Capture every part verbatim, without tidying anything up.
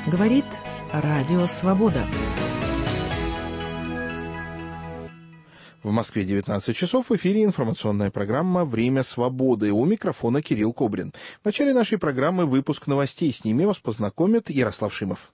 Говорит Радио Свобода. В Москве девятнадцать часов, в эфире информационная программа «Время свободы». У микрофона Кирилл Кобрин. В начале нашей программы выпуск новостей. С ними вас познакомит Ярослав Шимов.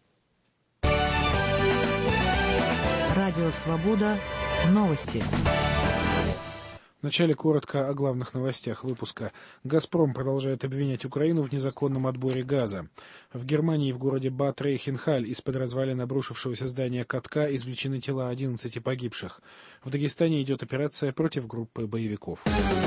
Радио Свобода. Новости. Вначале коротко о главных новостях выпуска. «Газпром» продолжает обвинять Украину в незаконном отборе газа. В Германии в городе Бад Рейхенхаль из-под развалин обрушившегося здания катка извлечены тела одиннадцати погибших. В Дагестане идет операция против группы боевиков.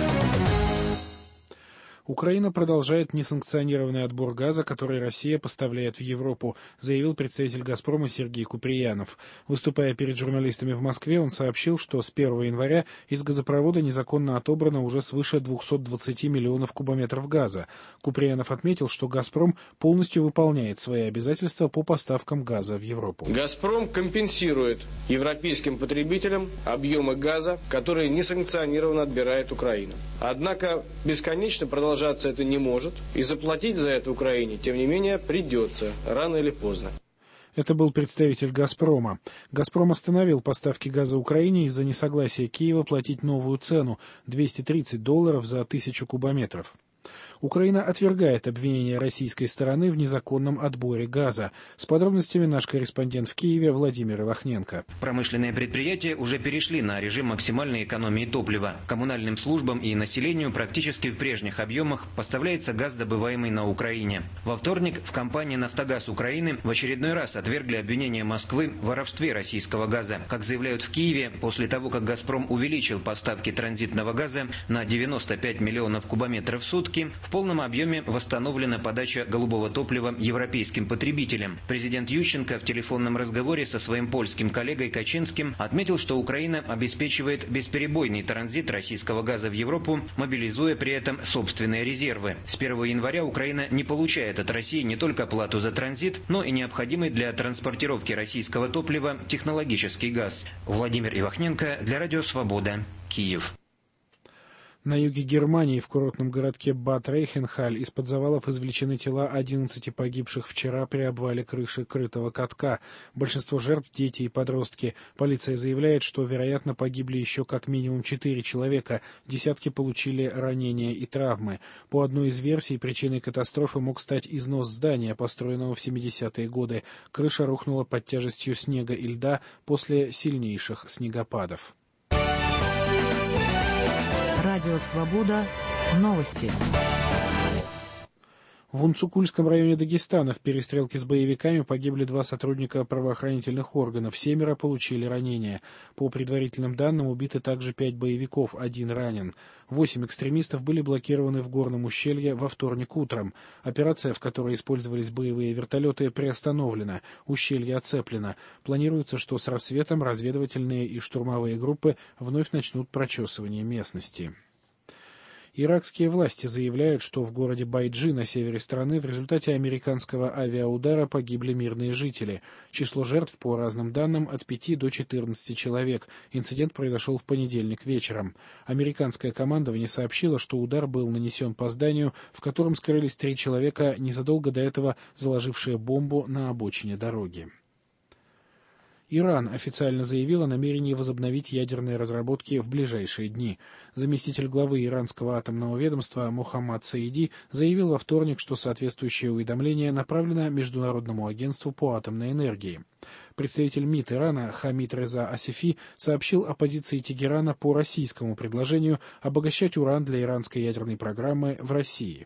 Украина продолжает несанкционированный отбор газа, который Россия поставляет в Европу, заявил представитель «Газпрома» Сергей Куприянов. Выступая перед журналистами в Москве, он сообщил, что с первого января из газопровода незаконно отобрано уже свыше двухсот двадцати миллионов кубометров газа. Куприянов отметил, что «Газпром» полностью выполняет свои обязательства по поставкам газа в Европу. «Газпром» компенсирует европейским потребителям объемы газа, которые несанкционированно отбирает Украина. Однако бесконечно продолжается Продолжаться это не может, и заплатить за это Украине, тем не менее, придется, рано или поздно. Это был представитель «Газпрома». «Газпром» остановил поставки газа Украине из-за несогласия Киева платить новую цену – двести тридцать долларов за тысячу кубометров. Украина отвергает обвинения российской стороны в незаконном отборе газа. С подробностями наш корреспондент в Киеве Владимир Ивахненко. Промышленные предприятия уже перешли на режим максимальной экономии топлива. Коммунальным службам и населению практически в прежних объемах поставляется газ, добываемый на Украине. Во вторник в компании «Нафтогаз Украины» в очередной раз отвергли обвинения Москвы в воровстве российского газа. Как заявляют в Киеве, после того, как «Газпром» увеличил поставки транзитного газа на девяносто пять миллионов кубометров в сутки, в полном объеме восстановлена подача голубого топлива европейским потребителям. Президент Ющенко в телефонном разговоре со своим польским коллегой Качинским отметил, что Украина обеспечивает бесперебойный транзит российского газа в Европу, мобилизуя при этом собственные резервы. С первого января Украина не получает от России не только плату за транзит, но и необходимый для транспортировки российского топлива технологический газ. Владимир Ивахненко для Радио Свобода, Киев. На юге Германии, в курортном городке Бад Рейхенхаль, из-под завалов извлечены тела одиннадцати погибших вчера при обвале крыши крытого катка. Большинство жертв – дети и подростки. Полиция заявляет, что, вероятно, погибли еще как минимум четыре человека, десятки получили ранения и травмы. По одной из версий, причиной катастрофы мог стать износ здания, построенного в семидесятые годы. Крыша рухнула под тяжестью снега и льда после сильнейших снегопадов. Радио Свобода. Новости. В Унцукульском районе Дагестана в перестрелке с боевиками погибли два сотрудника правоохранительных органов, семеро получили ранения. По предварительным данным, убиты также пять боевиков, один ранен. Восемь экстремистов были блокированы в горном ущелье во вторник утром. Операция, в которой использовались боевые вертолеты, приостановлена. Ущелье оцеплено. Планируется, что с рассветом разведывательные и штурмовые группы вновь начнут прочесывание местности. Иракские власти заявляют, что в городе Байджи на севере страны в результате американского авиаудара погибли мирные жители. Число жертв, по разным данным, от пяти до четырнадцати человек. Инцидент произошел в понедельник вечером. Американское командование сообщило, что удар был нанесен по зданию, в котором скрылись три человека, незадолго до этого заложившие бомбу на обочине дороги. Иран официально заявил о намерении возобновить ядерные разработки в ближайшие дни. Заместитель главы иранского атомного ведомства Мохаммад Саиди заявил во вторник, что соответствующее уведомление направлено Международному агентству по атомной энергии. Представитель МИД Ирана Хамид Реза Асифи сообщил о позиции Тегерана по российскому предложению обогащать уран для иранской ядерной программы в России.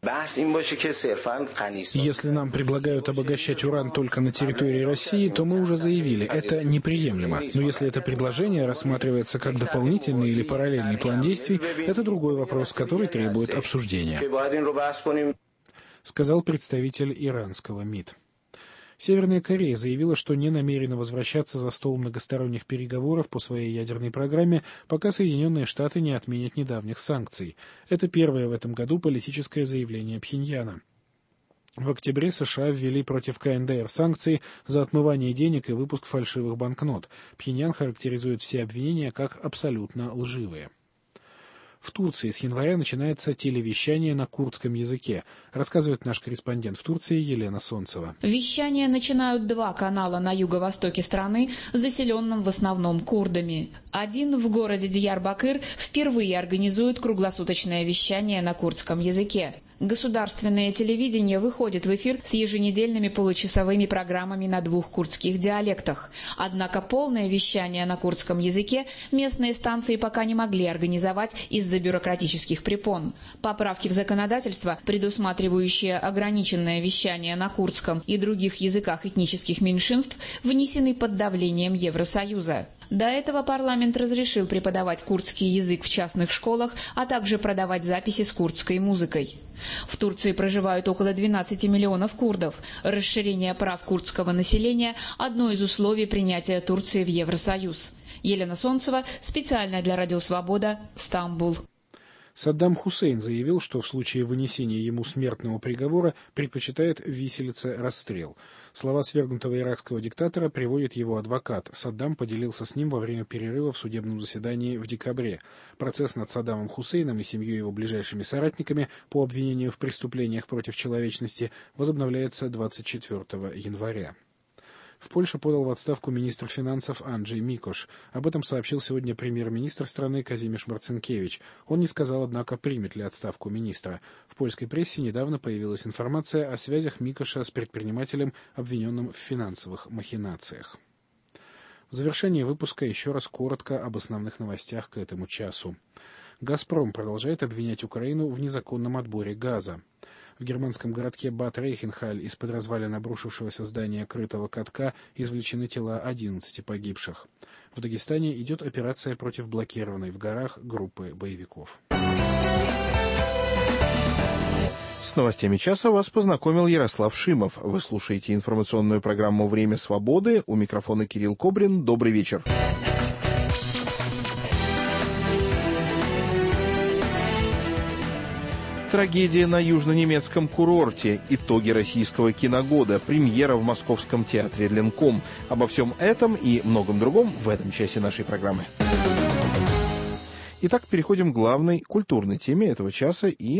Если нам предлагают обогащать уран только на территории России, то мы уже заявили, это неприемлемо. Но если это предложение рассматривается как дополнительный или параллельный план действий, это другой вопрос, который требует обсуждения, сказал представитель иранского МИД. Северная Корея заявила, что не намерена возвращаться за стол многосторонних переговоров по своей ядерной программе, пока Соединенные Штаты не отменят недавних санкций. Это первое в этом году политическое заявление Пхеньяна. В октябре США ввели против КНДР санкции за отмывание денег и выпуск фальшивых банкнот. Пхеньян характеризует все обвинения как абсолютно лживые. В Турции с января начинается телевещание на курдском языке, рассказывает наш корреспондент в Турции Елена Солнцева. Вещание начинают два канала на юго-востоке страны, заселенном в основном курдами. Один в городе Диярбакыр впервые организует круглосуточное вещание на курдском языке. Государственное телевидение выходит в эфир с еженедельными получасовыми программами на двух курдских диалектах. Однако полное вещание на курдском языке местные станции пока не могли организовать из-за бюрократических препон. Поправки в законодательство, предусматривающие ограниченное вещание на курдском и других языках этнических меньшинств, внесены под давлением Евросоюза. До этого парламент разрешил преподавать курдский язык в частных школах, а также продавать записи с курдской музыкой. В Турции проживают около двенадцати миллионов курдов. Расширение прав курдского населения – одно из условий принятия Турции в Евросоюз. Елена Солнцева, специально для Радио Свобода, Стамбул. Саддам Хусейн заявил, что в случае вынесения ему смертного приговора предпочитает виселице расстрел. Слова свергнутого иракского диктатора приводит его адвокат. Саддам поделился с ним во время перерыва в судебном заседании в декабре. Процесс над Саддамом Хусейном и семьей его ближайшими соратниками по обвинению в преступлениях против человечности возобновляется двадцать четвёртого января. В Польше подал в отставку министр финансов Анджей Микош. Об этом сообщил сегодня премьер-министр страны Казимиш Марцинкевич. Он не сказал, однако, примет ли отставку министра. В польской прессе недавно появилась информация о связях Микоша с предпринимателем, обвиненным в финансовых махинациях. В завершении выпуска еще раз коротко об основных новостях к этому часу. «Газпром» продолжает обвинять Украину в незаконном отборе газа. В германском городке Бад-Рейхенхаль из-под развалин обрушившегося здания крытого катка извлечены тела одиннадцати погибших. В Дагестане идет операция против блокированной в горах группы боевиков. С новостями часа вас познакомил Ярослав Шимов. Вы слушаете информационную программу «Время свободы». У микрофона Кирилл Кобрин. Добрый вечер. Трагедия на южно-немецком курорте, итоги российского киногода, премьера в Московском театре «Ленком». Обо всем этом и многом другом в этом часе нашей программы. Итак, переходим к главной культурной теме этого часа и,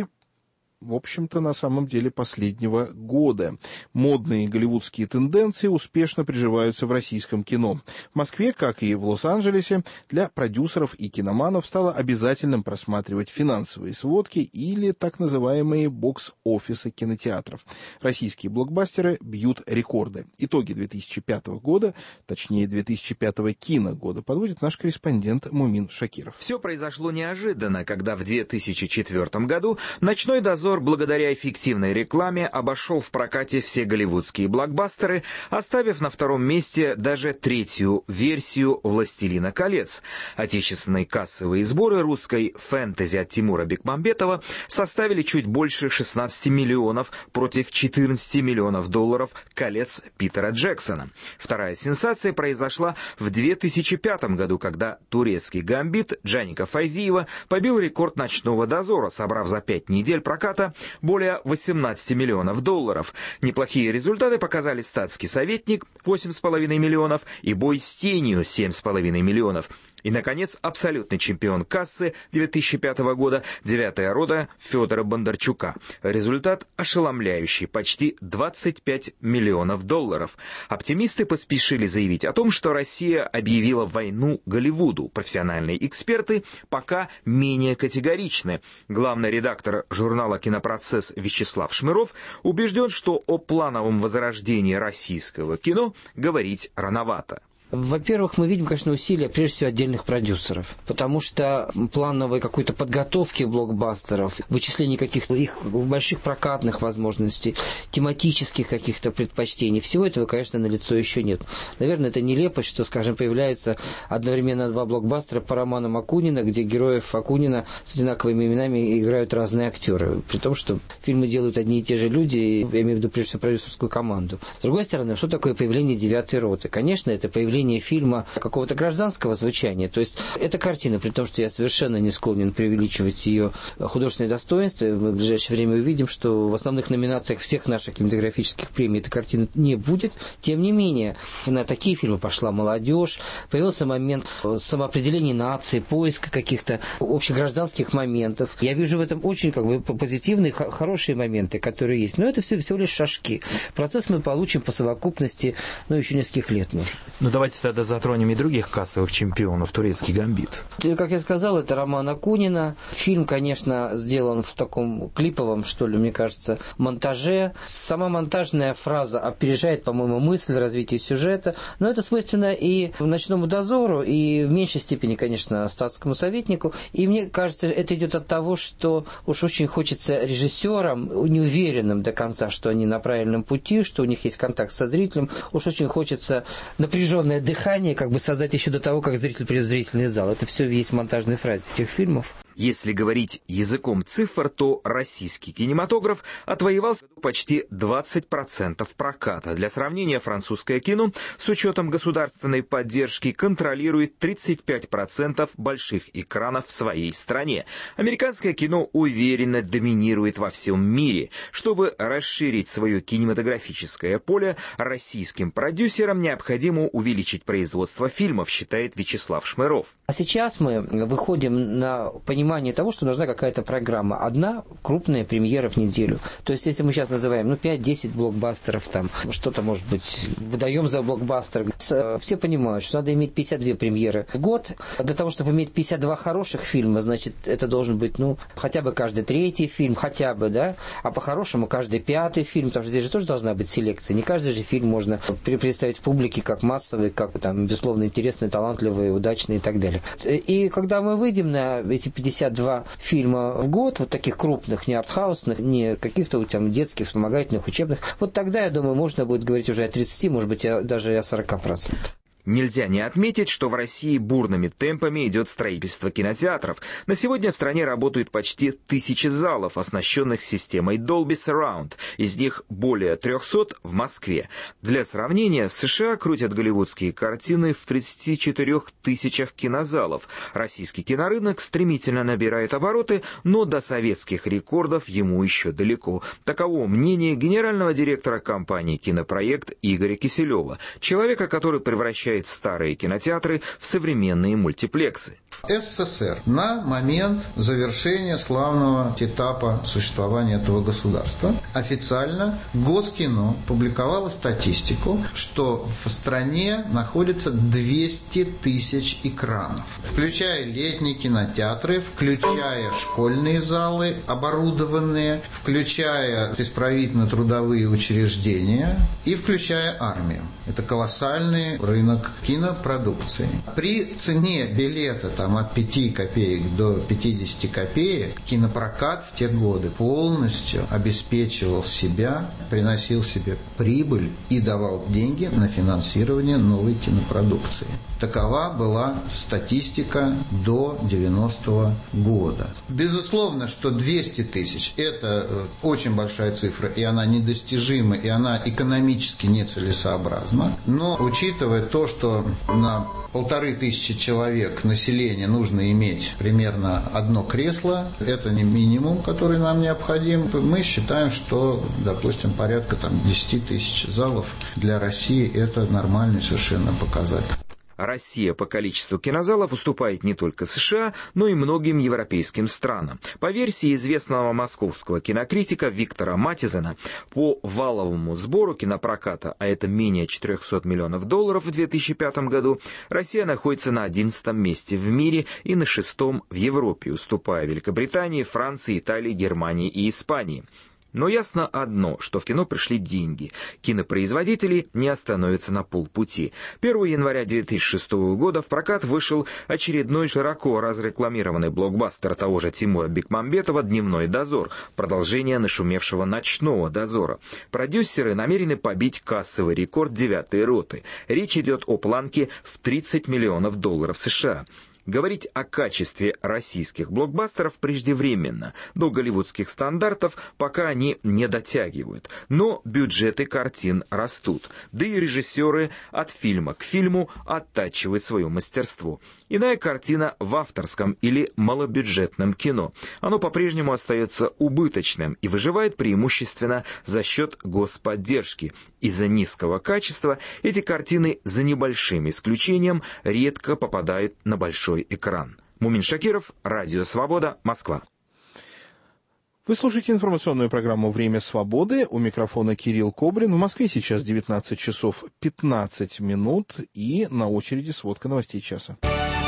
в общем-то, на самом деле последнего года. Модные голливудские тенденции успешно приживаются в российском кино. В Москве, как и в Лос-Анджелесе, для продюсеров и киноманов стало обязательным просматривать финансовые сводки или так называемые бокс-офисы кинотеатров. Российские блокбастеры бьют рекорды. Итоги две тысячи пятого года, точнее две тысячи пятого киногода, подводит наш корреспондент Мумин Шакиров. Все произошло неожиданно, когда в две тысячи четвёртом году «Ночной дозор» благодаря эффективной рекламе обошел в прокате все голливудские блокбастеры, оставив на втором месте даже третью версию «Властелина колец». Отечественные кассовые сборы русской фэнтези от Тимура Бекмамбетова составили чуть больше шестнадцати миллионов против четырнадцати миллионов долларов «Колец» Питера Джексона. Вторая сенсация произошла в две тысячи пятом году, когда турецкий «Гамбит» Джаника Файзиева побил рекорд «Ночного дозора», собрав за пять недель проката более восемнадцати миллионов долларов. Неплохие результаты показали «Статский советник» восемь с половиной миллионов и «Бой с тенью» семь с половиной миллионов. И, наконец, абсолютный чемпион кассы две тысячи пятого года «Девятая рота» Федора Бондарчука. Результат ошеломляющий – почти двадцать пять миллионов долларов. Оптимисты поспешили заявить о том, что Россия объявила войну Голливуду. Профессиональные эксперты пока менее категоричны. Главный редактор журнала «Кинопроцесс» Вячеслав Шмыров убежден, что о плановом возрождении российского кино говорить рановато. Во-первых, мы видим, конечно, усилия, прежде всего, отдельных продюсеров, потому что плановой какой-то подготовки блокбастеров, вычисления каких-то их больших прокатных возможностей, тематических каких-то предпочтений, всего этого, конечно, налицо еще нет. Наверное, это нелепость, что, скажем, появляются одновременно два блокбастера по романам Акунина, где героев Акунина с одинаковыми именами играют разные актеры, при том, что фильмы делают одни и те же люди, я имею в виду, прежде всего, продюсерскую команду. С другой стороны, что такое появление «Девятой роты»? Конечно, это появление оформление фильма какого-то гражданского звучания. То есть эта картина, при том, что я совершенно не склонен преувеличивать ее художественные достоинства, мы в ближайшее время увидим, что в основных номинациях всех наших кинематографических премий эта картина не будет. Тем не менее, на такие фильмы пошла молодежь, появился момент самоопределения нации, поиска каких-то общегражданских моментов. Я вижу в этом очень как бы позитивные, хорошие моменты, которые есть. Но это все, всего лишь шажки. Процесс мы получим по совокупности, ну, еще нескольких лет, может быть. Ну, давайте тогда затронем и других кассовых чемпионов. «Турецкий гамбит». Как я сказал, это роман Акунина. Фильм, конечно, сделан в таком клиповом, что ли, мне кажется, монтаже. Сама монтажная фраза опережает, по-моему, мысль развития сюжета. Но это свойственно и «Ночному дозору», и в меньшей степени, конечно, «Статскому советнику». И мне кажется, это идет от того, что уж очень хочется режиссерам, неуверенным до конца, что они на правильном пути, что у них есть контакт со зрителем, уж очень хочется напряженное дыхание как бы создать еще до того, как зритель придет в зрительный зал. Это все есть в монтажной фразе этих фильмов. Если говорить языком цифр, то российский кинематограф отвоевал почти двадцать процентов проката. Для сравнения, французское кино с учетом государственной поддержки контролирует тридцать пять процентов больших экранов в своей стране. Американское кино уверенно доминирует во всем мире. Чтобы расширить свое кинематографическое поле, российским продюсерам необходимо увеличить производство фильмов, считает Вячеслав Шмыров. А сейчас мы выходим на понимание того, что нужна какая-то программа. Одна крупная премьера в неделю. То есть, если мы сейчас называем ну, пять-десять блокбастеров, там, что-то, может быть, выдаем за блокбастер, все понимают, что надо иметь пятьдесят две премьеры в год. Для того, чтобы иметь пятьдесят два хороших фильма, значит, это должен быть, ну, хотя бы каждый третий фильм, хотя бы, да, а по-хорошему каждый пятый фильм, потому что здесь же тоже должна быть селекция. Не каждый же фильм можно представить публике как массовый, как, там, безусловно, интересный, талантливый, удачный и так далее. И когда мы выйдем на эти пятьдесят два фильма в год, вот таких крупных, не артхаусных, не каких-то там детских, вспомогательных, учебных, вот тогда, я думаю, можно будет говорить уже о тридцати, может быть, даже и о сорока процентах. Нельзя не отметить, что в России бурными темпами идет строительство кинотеатров. На сегодня в стране работают почти тысячи залов, оснащенных системой Dolby Surround. Из них более трехсот в Москве. Для сравнения, в США крутят голливудские картины в тридцати четырёх тысячах кинозалов. Российский кинорынок стремительно набирает обороты, но до советских рекордов ему еще далеко. Таково мнение генерального директора компании «Кинопроект» Игоря Киселева, человека, который превращает старые кинотеатры в современные мультиплексы. СССР на момент завершения славного этапа существования этого государства официально Госкино публиковало статистику, что в стране находится двести тысяч экранов, включая летние кинотеатры, включая школьные залы оборудованные, включая исправительно-трудовые учреждения и включая армию. Это колоссальный рынок кинопродукции. При цене билета там, от пяти копеек до пятидесяти копеек кинопрокат в те годы полностью обеспечивал себя, приносил себе прибыль и давал деньги на финансирование новой кинопродукции. Такова была статистика до девяностого года. Безусловно, что двести тысяч – это очень большая цифра, и она недостижима, и она экономически нецелесообразна. Но, учитывая то, что на полторы тысячи человек населения нужно иметь примерно одно кресло, это не минимум, который нам необходим. Мы считаем, что, допустим, порядка там, десять тысяч залов для России – это нормальный совершенно показатель. Россия по количеству кинозалов уступает не только США, но и многим европейским странам. По версии известного московского кинокритика Виктора Матизена, по валовому сбору кинопроката, а это менее четырехсот миллионов долларов в две тысячи пятом году, Россия находится на одиннадцатом месте в мире и на шестом в Европе, уступая Великобритании, Франции, Италии, Германии и Испании. Но ясно одно, что в кино пришли деньги. Кинопроизводители не остановятся на полпути. первого января две тысячи шестого года в прокат вышел очередной широко разрекламированный блокбастер того же Тимура Бекмамбетова «Дневной дозор», продолжение нашумевшего «Ночного дозора». Продюсеры намерены побить кассовый рекорд «Девятой роты». Речь идет о планке в тридцать миллионов долларов США. Говорить о качестве российских блокбастеров преждевременно. До голливудских стандартов пока они не дотягивают. Но бюджеты картин растут. Да и режиссеры от фильма к фильму оттачивают свое мастерство. Иная картина в авторском или малобюджетном кино. Оно по-прежнему остается убыточным и выживает преимущественно за счет господдержки. Из-за низкого качества эти картины, за небольшим исключением, редко попадают на большой экран. Мумин Шакиров, Радио Свобода, Москва. Вы слушаете информационную программу «Время свободы». У микрофона Кирилл Кобрин. В Москве сейчас девятнадцать часов пятнадцать минут и на очереди сводка новостей часа.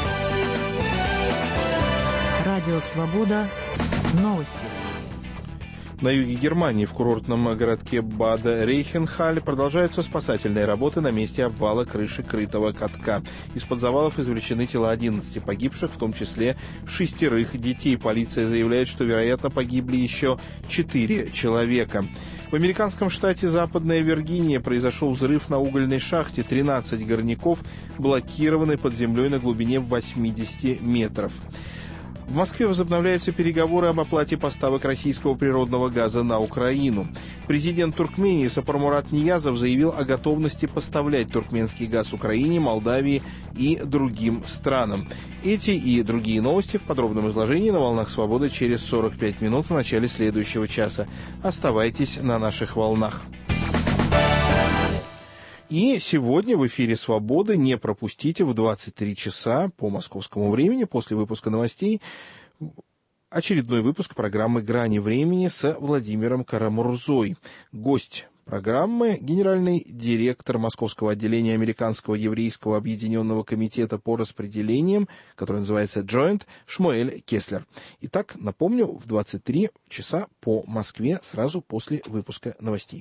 Радио Свобода. Новости. На юге Германии, в курортном городке Бад-Рейхенхаль, продолжаются спасательные работы на месте обвала крыши крытого катка. Из-под завалов извлечены тела одиннадцати погибших, в том числе шестерых детей. Полиция заявляет, что, вероятно, погибли еще четыре человека. В американском штате Западная Виргиния произошел взрыв на угольной шахте. тринадцать горняков блокированы под землей на глубине восемьдесят метров. В Москве возобновляются переговоры об оплате поставок российского природного газа на Украину. Президент Туркмении Сапармурат Ниязов заявил о готовности поставлять туркменский газ Украине, Молдавии и другим странам. Эти и другие новости в подробном изложении на «Волнах Свободы» через сорок пять минут в начале следующего часа. Оставайтесь на наших волнах. И сегодня в эфире «Свободы» не пропустите в двадцать три часа по московскому времени после выпуска новостей очередной выпуск программы «Грани времени» с Владимиром Карамурзой. Гость программы — генеральный директор Московского отделения Американского еврейского объединенного комитета по распределениям, который называется Joint, Шмуэль Кеслер. Итак, напомню, в двадцать три часа по Москве сразу после выпуска новостей.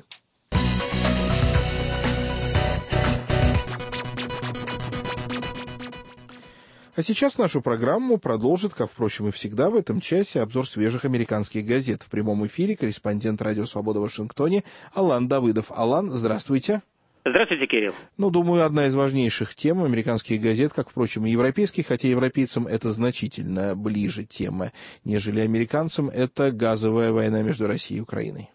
А сейчас нашу программу продолжит, как, впрочем, и всегда в этом часе, обзор свежих американских газет. В прямом эфире корреспондент Радио Свобода в Вашингтоне Алан Давыдов. Алан, здравствуйте. Здравствуйте, Кирилл. Ну, думаю, одна из важнейших тем американских газет, как, впрочем, и европейских, хотя европейцам это значительно ближе тема, нежели американцам, это газовая война между Россией и Украиной.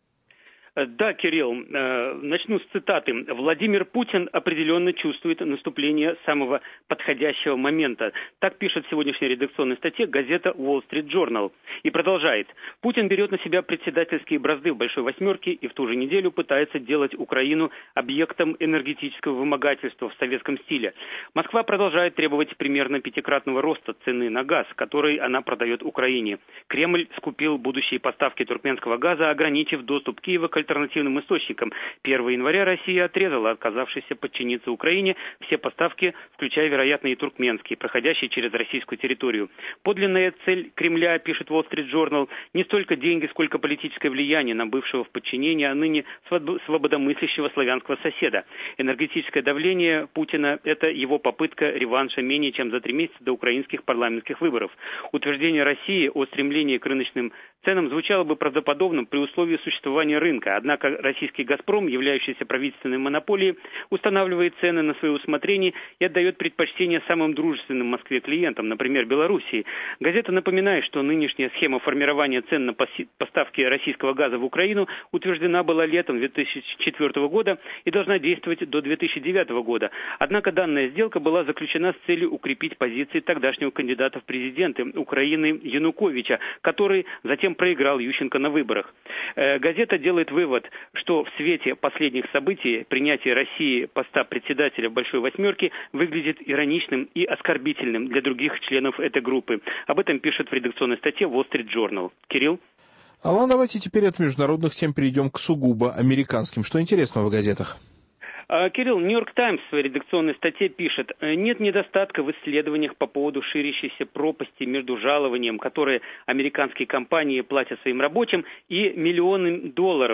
Да, Кирилл, начну с цитаты. «Владимир Путин определенно чувствует наступление самого подходящего момента». Так пишет в сегодняшней редакционной статье газета Wall Street Journal. И продолжает. «Путин берет на себя председательские бразды в Большой Восьмерке и в ту же неделю пытается делать Украину объектом энергетического вымогательства в советском стиле. Москва продолжает требовать примерно пятикратного роста цены на газ, который она продает Украине. Кремль скупил будущие поставки туркменского газа, ограничив доступ Киева к альтернативным источникам. первого января Россия отрезала отказавшейся подчиниться Украине все поставки, включая, вероятно, и туркменские, проходящие через российскую территорию. Подлинная цель Кремля, пишет Wall Street Journal, не столько деньги, сколько политическое влияние на бывшего в подчинении, а ныне свободомыслящего славянского соседа. Энергетическое давление Путина – это его попытка реванша менее чем за три месяца до украинских парламентских выборов. Утверждение России о стремлении к рыночным ценам звучало бы правдоподобно при условии существования рынка. Однако российский «Газпром», являющийся правительственной монополией, устанавливает цены на свое усмотрение и отдает предпочтение самым дружественным Москве клиентам, например, Белоруссии. Газета напоминает, что нынешняя схема формирования цен на поставки российского газа в Украину утверждена была летом две тысячи четвёртого года и должна действовать до две тысячи девятого года. Однако данная сделка была заключена с целью укрепить позиции тогдашнего кандидата в президенты Украины Януковича, который затем проиграл Ющенко на выборах. Газета делает вывод, что в свете последних событий принятие России поста председателя Большой Восьмерки выглядит ироничным и оскорбительным для других членов этой группы. Об этом пишет в редакционной статье Wall Street Journal. Кирилл? Алан, давайте теперь от международных тем перейдем к сугубо американским. Что интересного в газетах? Кирилл, «Нью-Йорк Таймс» в своей редакционной статье пишет: «Нет недостатка в исследованиях по поводу ширящейся пропасти между жалованием, которое американские компании платят своим рабочим, и миллионами долларов,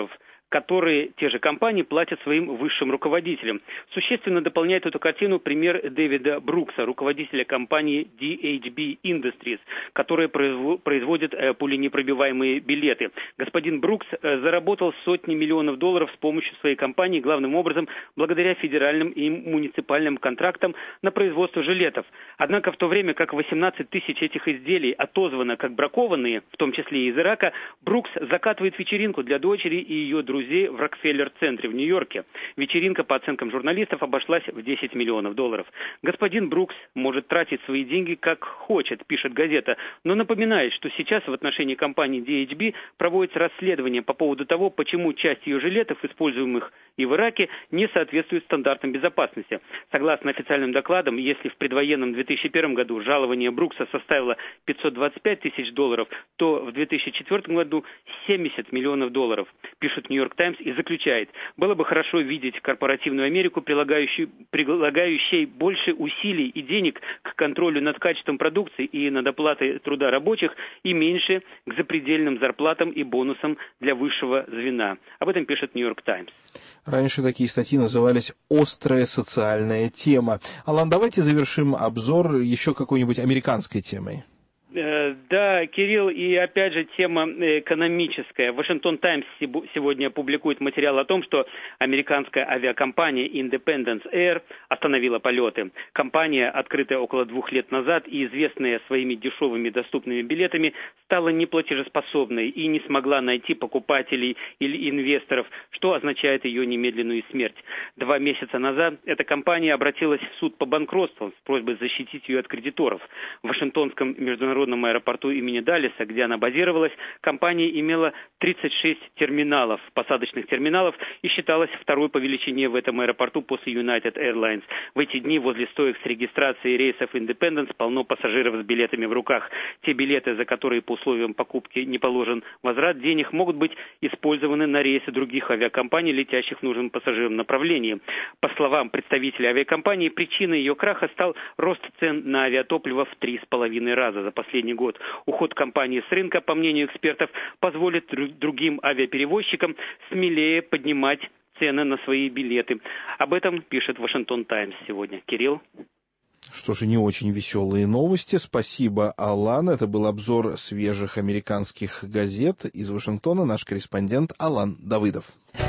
которые те же компании платят своим высшим руководителям. Существенно дополняет эту картину пример Дэвида Брукса, руководителя компании ди эйч би Industries, которая производит пуленепробиваемые билеты. Господин Брукс заработал сотни миллионов долларов с помощью своей компании, главным образом благодаря федеральным и муниципальным контрактам на производство жилетов. Однако в то время как восемнадцать тысяч этих изделий отозвано как бракованные, в том числе и из Ирака, Брукс закатывает вечеринку для дочери и ее друзей в Рокфеллер-центре в Нью-Йорке. Вечеринка, по оценкам журналистов, обошлась в десять миллионов долларов. Господин Брукс может тратить свои деньги как хочет, пишет газета, но напоминает, что сейчас в отношении компании ди эйч би проводится расследование по поводу того, почему часть ее жилетов, используемых и в Ираке, не соответствует стандартам безопасности. Согласно официальным докладам, если в предвоенном две тысячи первом году жалование Брукса составило пятьсот двадцать пять тысяч долларов, то в две тысячи четвёртом году семьдесят миллионов долларов, пишет Нью-Йорк Таймс и заключает: было бы хорошо видеть корпоративную Америку, прилагающую, прилагающей больше усилий и денег к контролю над качеством продукции и над оплатой труда рабочих, и меньше к запредельным зарплатам и бонусам для высшего звена. Об этом пишет Нью-Йорк Таймс. Раньше такие статьи назывались «Острая социальная тема». Алан, давайте завершим обзор еще какой-нибудь американской темой. Да, Кирилл, и опять же тема экономическая. Вашингтон Таймс сегодня публикует материал о том, что американская авиакомпания Independence Air остановила полеты. Компания, открытая около двух лет назад и известная своими дешевыми доступными билетами, стала неплатежеспособной и не смогла найти покупателей или инвесторов, что означает ее немедленную смерть. Два месяца назад эта компания обратилась в суд по банкротству с просьбой защитить ее от кредиторов. В Вашингтонском международном В аэропорту имени Даллеса, где она базировалась, компания имела тридцать шесть терминалов, посадочных терминалов, и считалась второй по величине в этом аэропорту после United Airlines. В эти дни возле стоек с регистрацией рейсов Independence полно пассажиров с билетами в руках. Те билеты, за которые по условиям покупки не положен возврат денег, могут быть использованы на рейсы других авиакомпаний, летящих в нужном пассажирам направлении. По словам представителя авиакомпании, причиной ее краха стал рост цен на авиатопливо в три с половиной раза за последний год. Уход компании с рынка, по мнению экспертов, позволит другим авиаперевозчикам смелее поднимать цены на свои билеты. Об этом пишет Вашингтон Таймс сегодня. Кирилл? Что же, не очень веселые новости. Спасибо, Алан. Это был обзор свежих американских газет. Из Вашингтона наш корреспондент Алан Давыдов.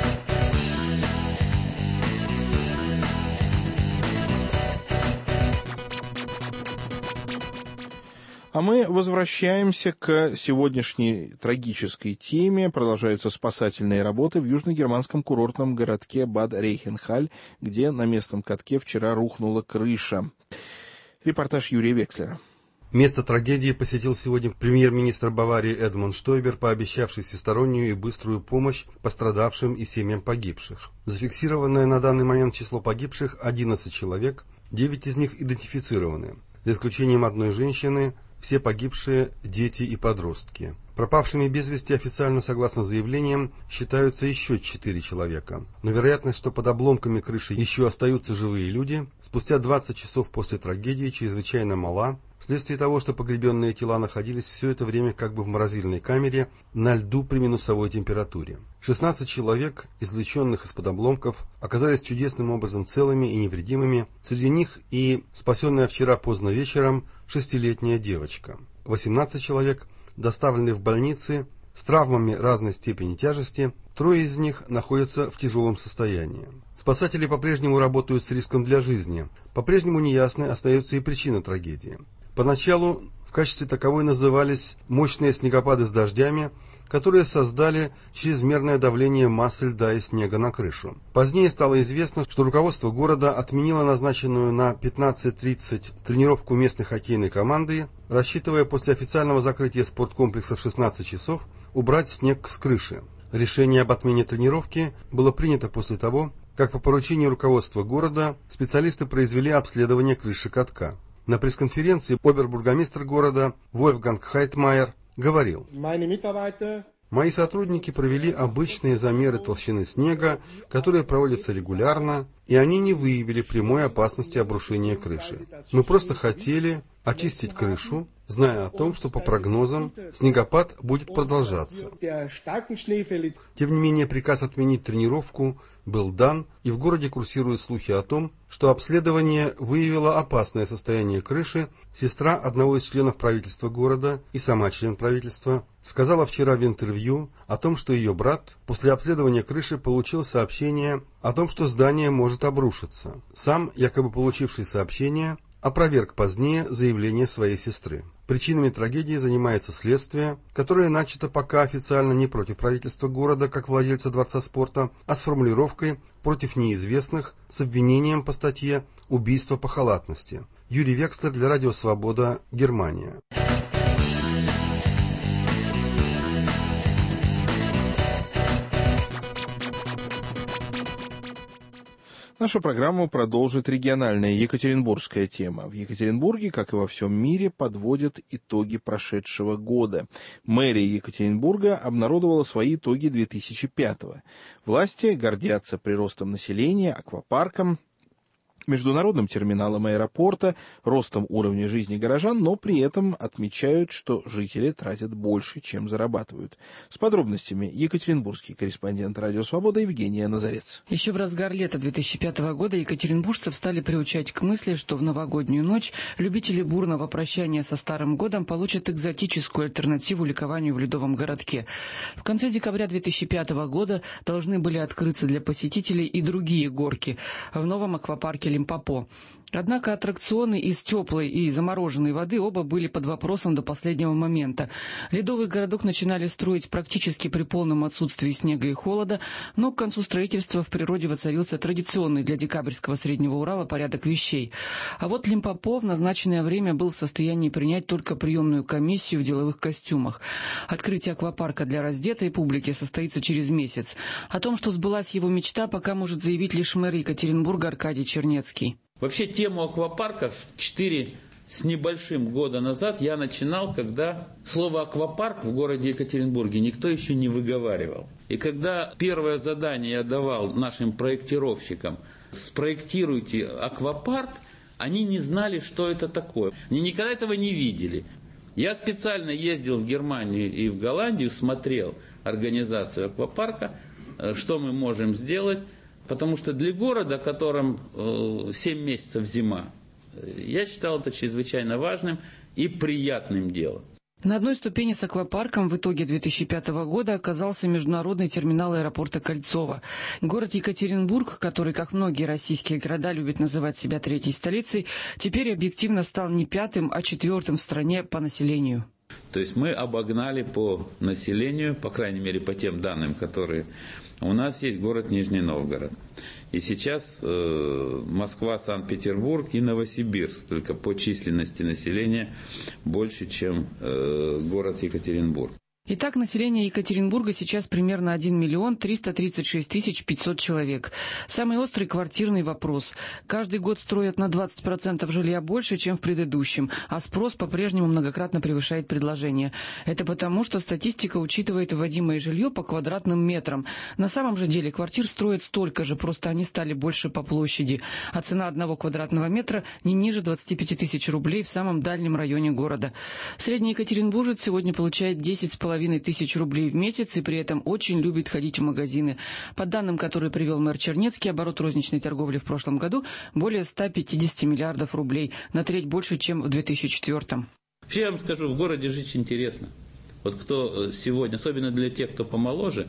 А мы возвращаемся к сегодняшней трагической теме. Продолжаются спасательные работы в южногерманском курортном городке Бад-Рейхенхаль, где на местном катке вчера рухнула крыша. Репортаж Юрия Векслера. Место трагедии посетил сегодня премьер-министр Баварии Эдмунд Штойбер, пообещавший всестороннюю и быструю помощь пострадавшим и семьям погибших. Зафиксированное на данный момент число погибших – одиннадцать человек, девять из них идентифицированы. За исключением одной женщины, все погибшие – дети и подростки. Пропавшими без вести официально, согласно заявлениям, считаются еще четыре человека. Но вероятность, что под обломками крыши еще остаются живые люди, спустя двадцать часов после трагедии чрезвычайно мала, вследствие того, что погребенные тела находились все это время как бы в морозильной камере на льду при минусовой температуре. шестнадцать человек, извлеченных из-под обломков, оказались чудесным образом целыми и невредимыми. Среди них и спасенная вчера поздно вечером шестилетняя девочка. восемнадцать человек доставлены в больницы с травмами разной степени тяжести, трое из них находятся в тяжелом состоянии. Спасатели по-прежнему работают с риском для жизни. По-прежнему неясной остается и причина трагедии. Поначалу в качестве таковой назывались мощные снегопады с дождями, которые создали чрезмерное давление массы льда и снега на крышу. Позднее стало известно, что руководство города отменило назначенную на пятнадцать тридцать тренировку местной хоккейной команды, рассчитывая после официального закрытия спорткомплекса в шестнадцать часов убрать снег с крыши. Решение об отмене тренировки было принято после того, как по поручению руководства города специалисты произвели обследование крыши катка. На пресс-конференции обербургомистр города Вольфганг Хайтмайер говорил: «Мои сотрудники провели обычные замеры толщины снега, которые проводятся регулярно, и они не выявили прямой опасности обрушения крыши. Мы просто хотели очистить крышу, зная о том, что по прогнозам снегопад будет продолжаться. Тем не менее, приказ отменить тренировку был дан, и в городе курсируют слухи о том, что обследование выявило опасное состояние крыши. Сестра одного из членов правительства города и сама член правительства сказала вчера в интервью о том, что ее брат после обследования крыши получил сообщение о том, что здание может обрушиться. Сам, якобы получивший сообщение, опроверг позднее заявление своей сестры. Причинами трагедии занимается следствие, которое начато пока официально не против правительства города как владельца Дворца спорта, а с формулировкой «против неизвестных» с обвинением по статье «Убийство по халатности». Юрий Векслер для Радио Свобода, Германия. Нашу программу продолжит региональная екатеринбургская тема. В Екатеринбурге, как и во всем мире, подводят итоги прошедшего года. Мэрия Екатеринбурга обнародовала свои итоги две тысячи пятого. Власти гордятся приростом населения, аквапарком, международным терминалом аэропорта, ростом уровня жизни горожан, но при этом отмечают, что жители тратят больше, чем зарабатывают. С подробностями екатеринбургский корреспондент Радио Свобода Евгения Назарец. Еще в разгар лета две тысячи пятого года екатеринбуржцев стали приучать к мысли, что в новогоднюю ночь любители бурного прощания со Старым годом получат экзотическую альтернативу ликованию в ледовом городке. В конце декабря две тысячи пятого года должны были открыться для посетителей и другие горки в новом аквапарке Лимпопо. Однако аттракционы из теплой и замороженной воды оба были под вопросом до последнего момента. Ледовый городок начинали строить практически при полном отсутствии снега и холода, но к концу строительства в природе воцарился традиционный для декабрьского Среднего Урала порядок вещей. А вот Лимпопо в назначенное время был в состоянии принять только приемную комиссию в деловых костюмах. Открытие аквапарка для раздетой публики состоится через месяц. О том, что сбылась его мечта, пока может заявить лишь мэр Екатеринбурга Аркадий Чернецкий. Вообще тему аквапарков четыре с небольшим года назад я начинал, когда слово «аквапарк» в городе Екатеринбурге никто еще не выговаривал. И когда первое задание я давал нашим проектировщикам «спроектируйте аквапарк», они не знали, что это такое. Они никогда этого не видели. Я специально ездил в Германию и в Голландию, смотрел организацию аквапарка, что мы можем сделать. Потому что для города, в котором семь месяцев зима, я считал это чрезвычайно важным и приятным делом. На одной ступени с аквапарком в итоге две тысячи пятого года оказался международный терминал аэропорта Кольцово. Город Екатеринбург, который, как многие российские города, любит называть себя третьей столицей, теперь объективно стал не пятым, а четвертым в стране по населению. То есть мы обогнали по населению, по крайней мере по тем данным, которые... У нас есть город Нижний Новгород. И сейчас э, Москва, Санкт-Петербург и Новосибирск только по численности населения больше, чем э, город Екатеринбург. Итак, население Екатеринбурга сейчас примерно один миллион триста тридцать шесть тысяч пятьсот человек. Самый острый квартирный вопрос. Каждый год строят на двадцать процентов жилья больше, чем в предыдущем, а спрос по-прежнему многократно превышает предложение. Это потому, что статистика учитывает вводимое жилье по квадратным метрам. На самом же деле квартир строят столько же, просто они стали больше по площади. А цена одного квадратного метра не ниже двадцати пяти тысяч рублей в самом дальнем районе города. Средний екатеринбуржец сегодня получает десять с половиной тысяч рублей в месяц и при этом очень любит ходить в магазины. По данным, которые привел мэр Чернецкий, оборот розничной торговли в прошлом году более ста пятидесяти миллиардов рублей, на треть больше, чем в две тысячи четвёртом. Вообще, я вам скажу, в городе жить интересно. Вот кто сегодня, особенно для тех, кто помоложе,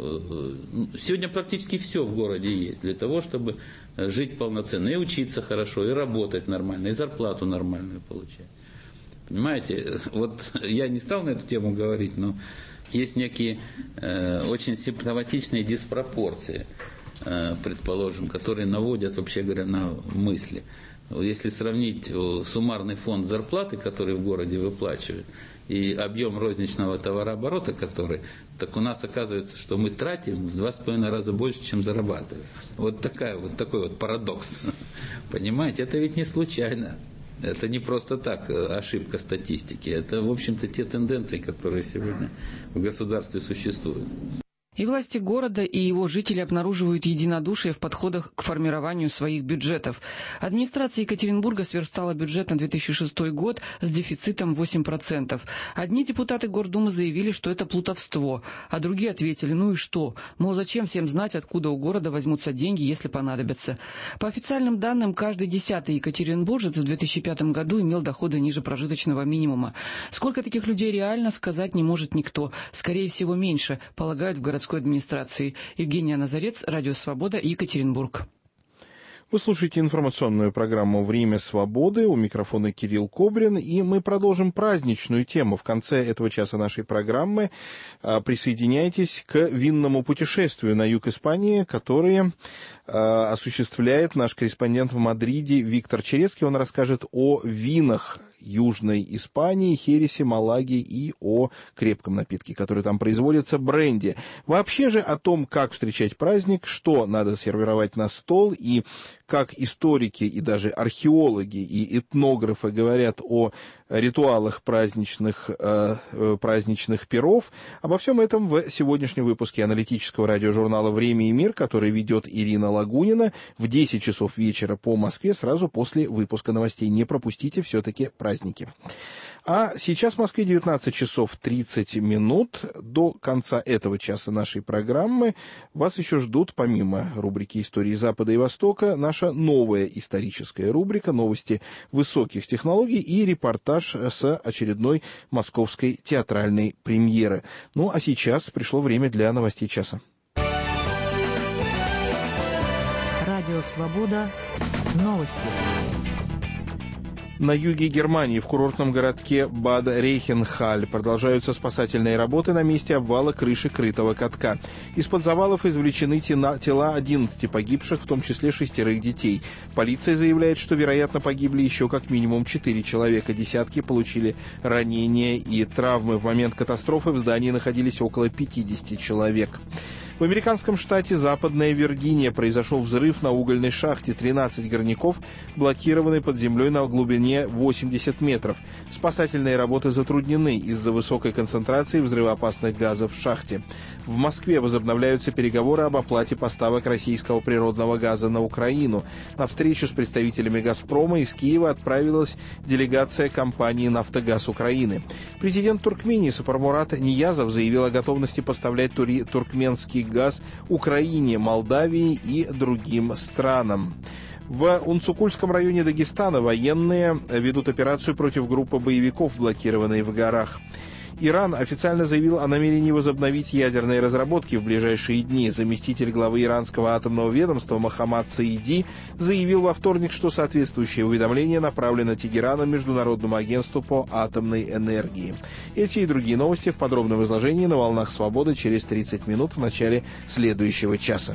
сегодня практически все в городе есть для того, чтобы жить полноценно, и учиться хорошо, и работать нормально, и зарплату нормальную получать. Понимаете, вот я не стал на эту тему говорить, но есть некие э, очень симптоматичные диспропорции, э, предположим, которые наводят, вообще говоря, на мысли. Если сравнить о, суммарный фонд зарплаты, который в городе выплачивают, и объем розничного товарооборота, который, так у нас оказывается, что мы тратим в два с половиной раза больше, чем зарабатываем. Вот, такая, вот такой вот парадокс. Понимаете, это ведь не случайно. Это не просто так ошибка статистики. Это, в общем-то, те тенденции, которые сегодня в государстве существуют. И власти города, и его жители обнаруживают единодушие в подходах к формированию своих бюджетов. Администрация Екатеринбурга сверстала бюджет на две тысячи шестой год с дефицитом восемь процентов. Одни депутаты Гордумы заявили, что это плутовство, а другие ответили, ну и что? Мол, зачем всем знать, откуда у города возьмутся деньги, если понадобятся. По официальным данным, каждый десятый екатеринбуржец в две тысячи пятом году имел доходы ниже прожиточного минимума. Сколько таких людей реально, сказать не может никто. Скорее всего, меньше, полагают в городской администрации. Евгения Назарец, Радио Свобода, Екатеринбург. Вы слушаете информационную программу «Время свободы». У микрофона Кирилл Кобрин. И мы продолжим праздничную тему. В конце этого часа нашей программы присоединяйтесь к винному путешествию на юг Испании, которое осуществляет наш корреспондент в Мадриде Виктор Черецкий. Он расскажет о винах Южной Испании, хересе, малаге и о крепком напитке, который там производится, бренди. Вообще же о том, как встречать праздник, что надо сервировать на стол и как историки и даже археологи и этнографы говорят о ритуалах праздничных, э, праздничных пиров. Обо всем этом в сегодняшнем выпуске аналитического радиожурнала «Время и мир», который ведет Ирина Лагунина в десять часов вечера по Москве, сразу после выпуска новостей. Не пропустите все-таки праздники. А сейчас в Москве девятнадцать часов тридцать минут. До конца этого часа нашей программы вас еще ждут, помимо рубрики «Истории Запада и Востока», наша новая историческая рубрика «Новости высоких технологий» и репортаж с очередной московской театральной премьеры. Ну, а сейчас пришло время для новостей часа. Радио «Свобода». Новости. На юге Германии, в курортном городке Бад-Рейхенхаль, продолжаются спасательные работы на месте обвала крыши крытого катка. Из-под завалов извлечены тела одиннадцати погибших, в том числе шестерых детей. Полиция заявляет, что, вероятно, погибли еще как минимум четыре человека. Десятки получили ранения и травмы. В момент катастрофы в здании находились около пятидесяти человек. В американском штате Западная Виргиния произошел взрыв на угольной шахте. тринадцать горняков блокированы под землей на глубине восемьдесят метров. Спасательные работы затруднены из-за высокой концентрации взрывоопасных газов в шахте. В Москве возобновляются переговоры об оплате поставок российского природного газа на Украину. На встречу с представителями «Газпрома» из Киева отправилась делегация компании «Нафтогаз Украины». Президент Туркмении Сапармурат Ниязов заявил о готовности поставлять тури- туркменский газ Украине, Молдавии и другим странам. В Унцукульском районе Дагестана военные ведут операцию против группы боевиков, блокированной в горах. Иран официально заявил о намерении возобновить ядерные разработки в ближайшие дни. Заместитель главы иранского атомного ведомства Мохаммад Саиди заявил во вторник, что соответствующее уведомление направлено Тегераном Международному агентству по атомной энергии. Эти и другие новости в подробном изложении на «Волнах Свободы» через тридцать минут в начале следующего часа.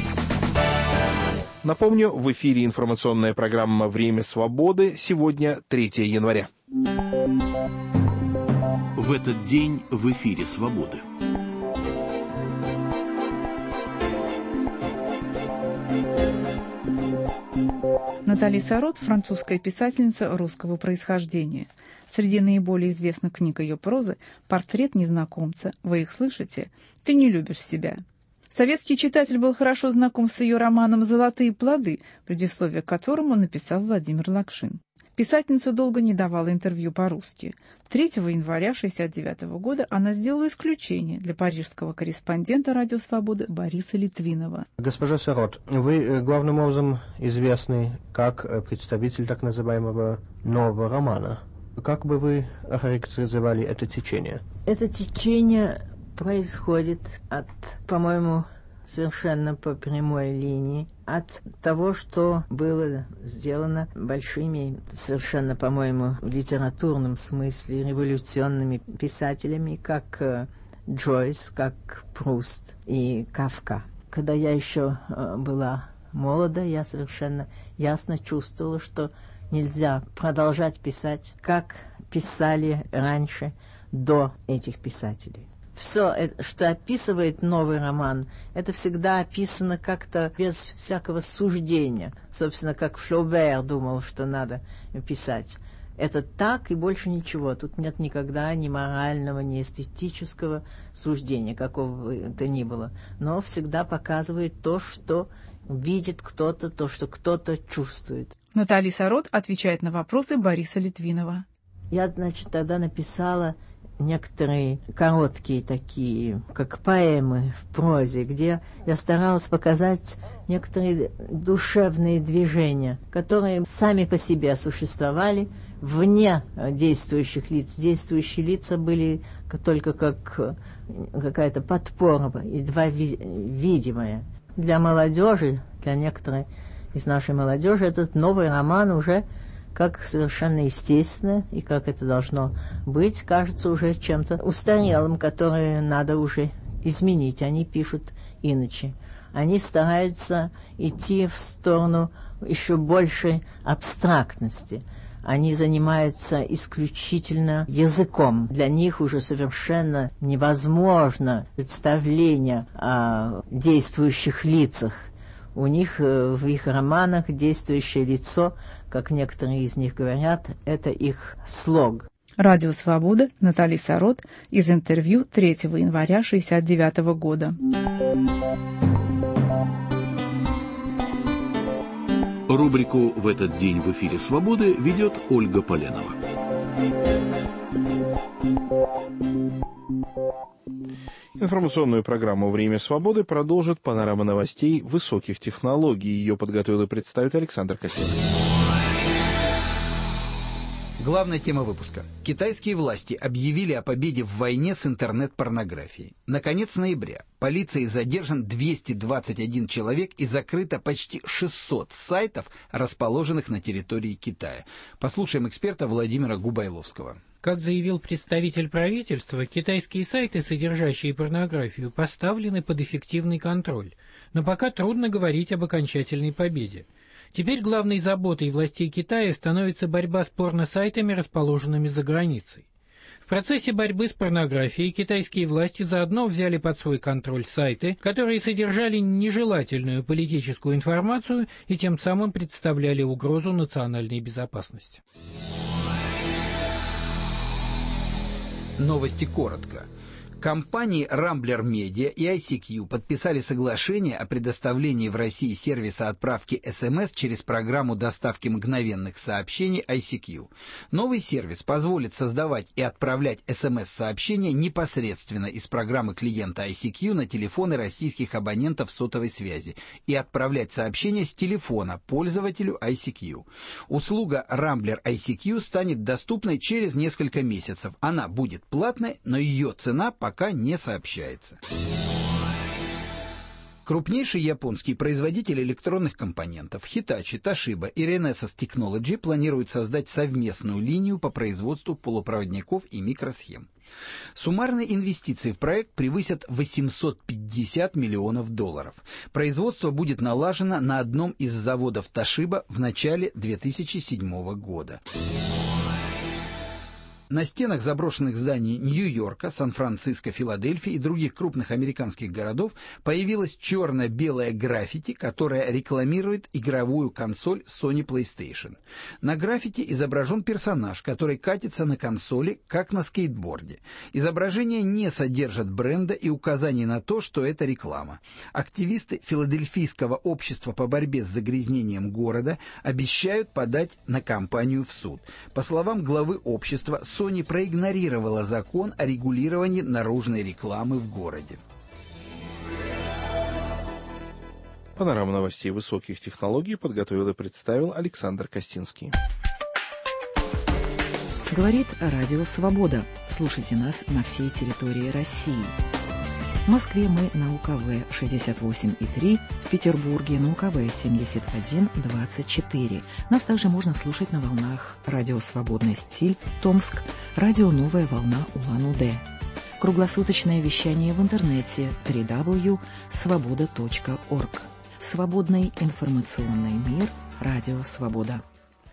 Напомню, в эфире информационная программа «Время свободы». Сегодня третьего января. В этот день в эфире «Свободы». Натали Сарот – французская писательница русского происхождения. Среди наиболее известных книг ее прозы «Портрет незнакомца», «Вы их слышите?», «Ты не любишь себя». Советский читатель был хорошо знаком с ее романом «Золотые плоды», предисловие к которому написал Владимир Лакшин. Писательница долго не давала интервью по-русски. третьего января тысяча девятьсот шестьдесят девятого года она сделала исключение для парижского корреспондента «Радио Свободы» Бориса Литвинова. Госпожа Сарот, вы главным образом известны как представитель так называемого нового романа. Как бы вы охарактеризовали это течение? Это течение происходит от, по-моему, совершенно по прямой линии, от того, что было сделано большими, совершенно, по-моему, в литературном смысле, революционными писателями, как э, Джойс, как Пруст и Кафка. Когда я еще э, была молода, я совершенно ясно чувствовала, что нельзя продолжать писать, как писали раньше, до этих писателей. Все, что описывает новый роман, это всегда описано как-то без всякого суждения. Собственно, как Флобер думал, что надо писать. Это так и больше ничего. Тут нет никогда ни морального, ни эстетического суждения, какого бы то ни было. Но всегда показывает то, что видит кто-то, то, что кто-то чувствует. Наталья Сарот отвечает на вопросы Бориса Литвинова. Я, значит, тогда написала некоторые короткие такие, как поэмы в прозе, где я старалась показать некоторые душевные движения, которые сами по себе существовали вне действующих лиц. Действующие лица были только как какая-то подпора, едва видимая. Для молодежи, для некоторой из нашей молодежи, этот новый роман уже как совершенно естественно, и как это должно быть, кажется уже чем-то устарелым, которое надо уже изменить. Они пишут иначе. Они стараются идти в сторону еще большей абстрактности. Они занимаются исключительно языком. Для них уже совершенно невозможно представление о действующих лицах. У них в их романах действующее лицо, как некоторые из них говорят, это их слог. Радио «Свобода», Наталья Сарот, из интервью третьего января шестьдесят девятого года. Рубрику «В этот день в эфире Свободы» ведет Ольга Поленова. Информационную программу «Время свободы» продолжит панорама новостей высоких технологий. Ее подготовил и представит Александр Костецкий. Главная тема выпуска. Китайские власти объявили о победе в войне с интернет-порнографией. На конец ноября полицией задержан двести двадцать один человек и закрыто почти шестьсот сайтов, расположенных на территории Китая. Послушаем эксперта Владимира Губайловского. Как заявил представитель правительства, китайские сайты, содержащие порнографию, поставлены под эффективный контроль. Но пока трудно говорить об окончательной победе. Теперь главной заботой властей Китая становится борьба с порносайтами, расположенными за границей. В процессе борьбы с порнографией китайские власти заодно взяли под свой контроль сайты, которые содержали нежелательную политическую информацию и тем самым представляли угрозу национальной безопасности. Новости коротко. Компании Rambler Media и ай си кью подписали соглашение о предоставлении в России сервиса отправки эс эм эс через программу доставки мгновенных сообщений ай си кью. Новый сервис позволит создавать и отправлять эс эм эс-сообщения непосредственно из программы клиента ай си кью на телефоны российских абонентов сотовой связи и отправлять сообщения с телефона пользователю ай си кью. Услуга Rambler ай си кью станет доступной через несколько месяцев. Она будет платной, но ее цена пока пока не сообщается. Крупнейший японский производитель электронных компонентов Hitachi, Toshiba и Renesas Technology планируют создать совместную линию по производству полупроводников и микросхем. Суммарные инвестиции в проект превысят восемьсот пятьдесят миллионов долларов. Производство будет налажено на одном из заводов Toshiba в начале две тысячи седьмого года. На стенах заброшенных зданий Нью-Йорка, Сан-Франциско, Филадельфии и других крупных американских городов появилась черно-белая граффити, которая рекламирует игровую консоль Sony PlayStation. На граффити изображен персонаж, который катится на консоли, как на скейтборде. Изображение не содержит бренда и указаний на то, что это реклама. Активисты Филадельфийского общества по борьбе с загрязнением города обещают подать на компанию в суд. По словам главы общества, Sony проигнорировала закон о регулировании наружной рекламы в городе. Панорама новостей высоких технологий подготовил и представил Александр Костинский. Говорит Радио Свобода. Слушайте нас на всей территории России. В Москве мы на У Ка Вэ шестьдесят восемь и три, в Петербурге на У Ка Вэ семьдесят один двадцать четыре. Нас также можно слушать на волнах Радио Свободный стиль, Томск, Радио Новая волна Улан-Удэ. Круглосуточное вещание в интернете дабл ю дабл ю дабл ю точка свобода точка орг. Свободный информационный мир. Радио Свобода.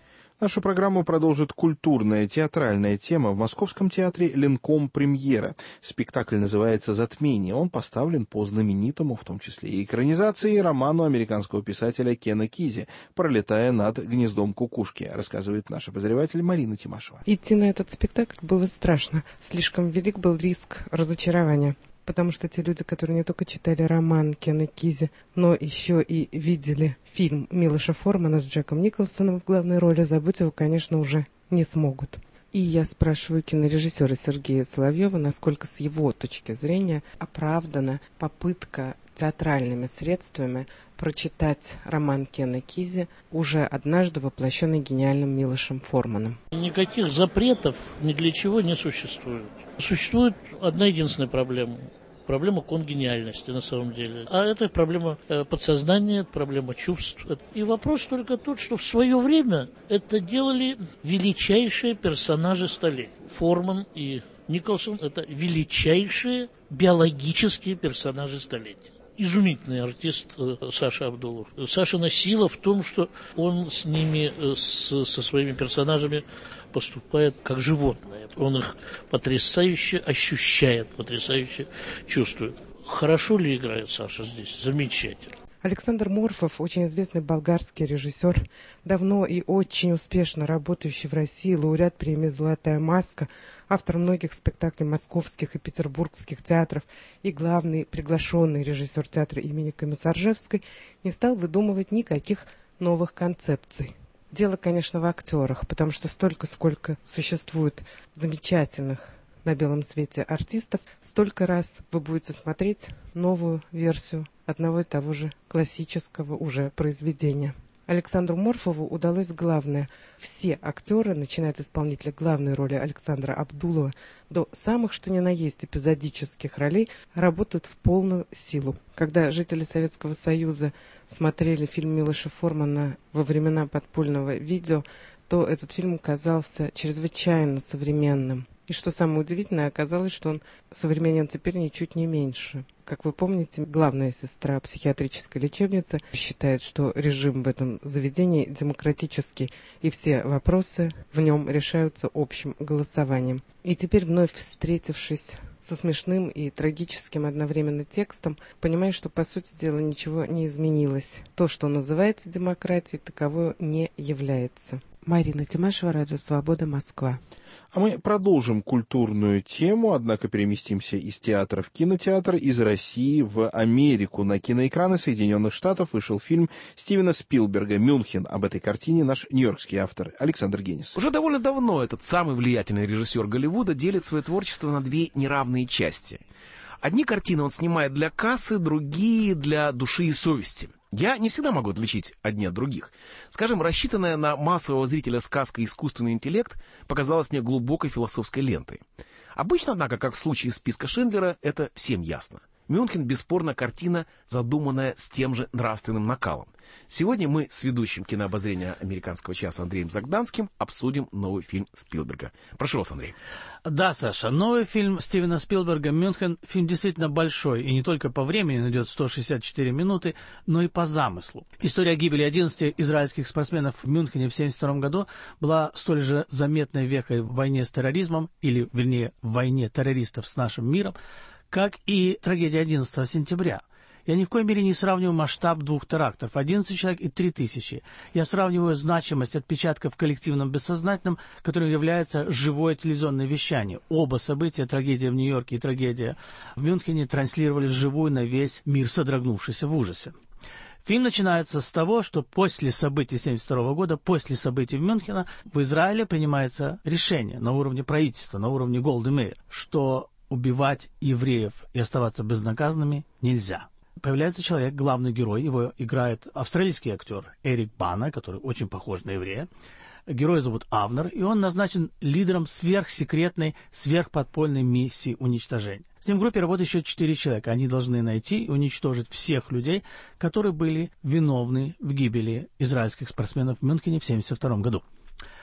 Нашу программу продолжит культурная театральная тема. В Московском театре «Ленком» премьера. Спектакль называется «Затмение». Он поставлен по знаменитому, в том числе и экранизации, роману американского писателя Кена Кизи «Пролетая над гнездом кукушки», рассказывает наш обозреватель Марина Тимашева. Идти на этот спектакль было страшно. Слишком велик был риск разочарования. Потому что те люди, которые не только читали роман Кена Кизи, но еще и видели фильм Милоша Формана с Джеком Николсоном в главной роли, забыть его, конечно, уже не смогут. И я спрашиваю кинорежиссера Сергея Соловьева, насколько с его точки зрения оправдана попытка театральными средствами прочитать роман Кена Кизи, уже однажды воплощенный гениальным Милошем Форманом. Никаких запретов ни для чего не существует. Существует одна единственная проблема. Проблема конгениальности на самом деле. А это проблема подсознания, это проблема чувств. И вопрос только тот, что в свое время это делали величайшие персонажи столетия. Форман и Николсон – это величайшие биологические персонажи столетия. Изумительный артист Саша Абдулов. Сашина сила в том, что он с ними, с, со своими персонажами поступает как животное. Он их потрясающе ощущает, потрясающе чувствует. Хорошо ли играет Саша здесь? Замечательно. Александр Морфов, очень известный болгарский режиссер, давно и очень успешно работающий в России, лауреат премии «Золотая маска», автор многих спектаклей московских и петербургских театров и главный приглашенный режиссер театра имени Комиссаржевской, не стал выдумывать никаких новых концепций. Дело, конечно, в актерах, потому что столько, сколько существует замечательных на белом свете артистов, столько раз вы будете смотреть новую версию одного и того же классического уже произведения. Александру Морфову удалось главное. Все актеры, начиная от исполнителя главной роли Александра Абдулова до самых что ни на есть эпизодических ролей, работают в полную силу. Когда жители Советского Союза смотрели фильм Милоша Формана во времена подпольного видео, то этот фильм казался чрезвычайно современным. И что самое удивительное, оказалось, что он современен теперь ничуть не меньше. Как вы помните, главная сестра психиатрической лечебницы считает, что режим в этом заведении демократический, и все вопросы в нем решаются общим голосованием. И теперь, вновь встретившись со смешным и трагическим одновременно текстом, понимаешь, что, по сути дела, ничего не изменилось. То, что называется демократией, таковой не является. Марина Тимашева, Радио Свобода, Москва. А мы продолжим культурную тему, однако переместимся из театра в кинотеатр, из России в Америку. На киноэкраны Соединенных Штатов вышел фильм Стивена Спилберга «Мюнхен». Об этой картине наш нью-йоркский автор Александр Генис. Уже довольно давно этот самый влиятельный режиссер Голливуда делит свое творчество на две неравные части. Одни картины он снимает для кассы, другие для души и совести. Я не всегда могу отличить одни от других. Скажем, рассчитанная на массового зрителя сказка «Искусственный интеллект» показалась мне глубокой философской лентой. Обычно, однако, как в случае списка Шиндлера, это всем ясно. «Мюнхен» бесспорно картина, задуманная с тем же нравственным накалом. Сегодня мы с ведущим кинообозрения «Американского часа» Андреем Загданским обсудим новый фильм Спилберга. Прошу вас, Андрей. Да, Саша, новый фильм Стивена Спилберга «Мюнхен» фильм действительно большой, и не только по времени, он идет сто шестьдесят четыре минуты, но и по замыслу. История гибели одиннадцати израильских спортсменов в Мюнхене в семьдесят втором году была столь же заметной вехой в войне с терроризмом, или, вернее, в войне террористов с нашим миром, как и трагедия одиннадцатого сентября. Я ни в коей мере не сравниваю масштаб двух терактов, одиннадцать человек и три тысячи. Я сравниваю значимость отпечатка в коллективном бессознательном, которым является живое телевизионное вещание. Оба события, трагедия в Нью-Йорке и трагедия в Мюнхене, транслировали вживую на весь мир, содрогнувшийся в ужасе. Фильм начинается с того, что после событий семьдесят второго года, после событий в Мюнхене, в Израиле принимается решение на уровне правительства, на уровне Голды Меир, что убивать евреев и оставаться безнаказанными нельзя. Появляется человек, главный герой, его играет австралийский актер Эрик Бана, который очень похож на еврея. Героя зовут Авнер, и он назначен лидером сверхсекретной, сверхподпольной миссии уничтожения. С ним в группе работают еще четыре человека. Они должны найти и уничтожить всех людей, которые были виновны в гибели израильских спортсменов в Мюнхене в семьдесят втором году.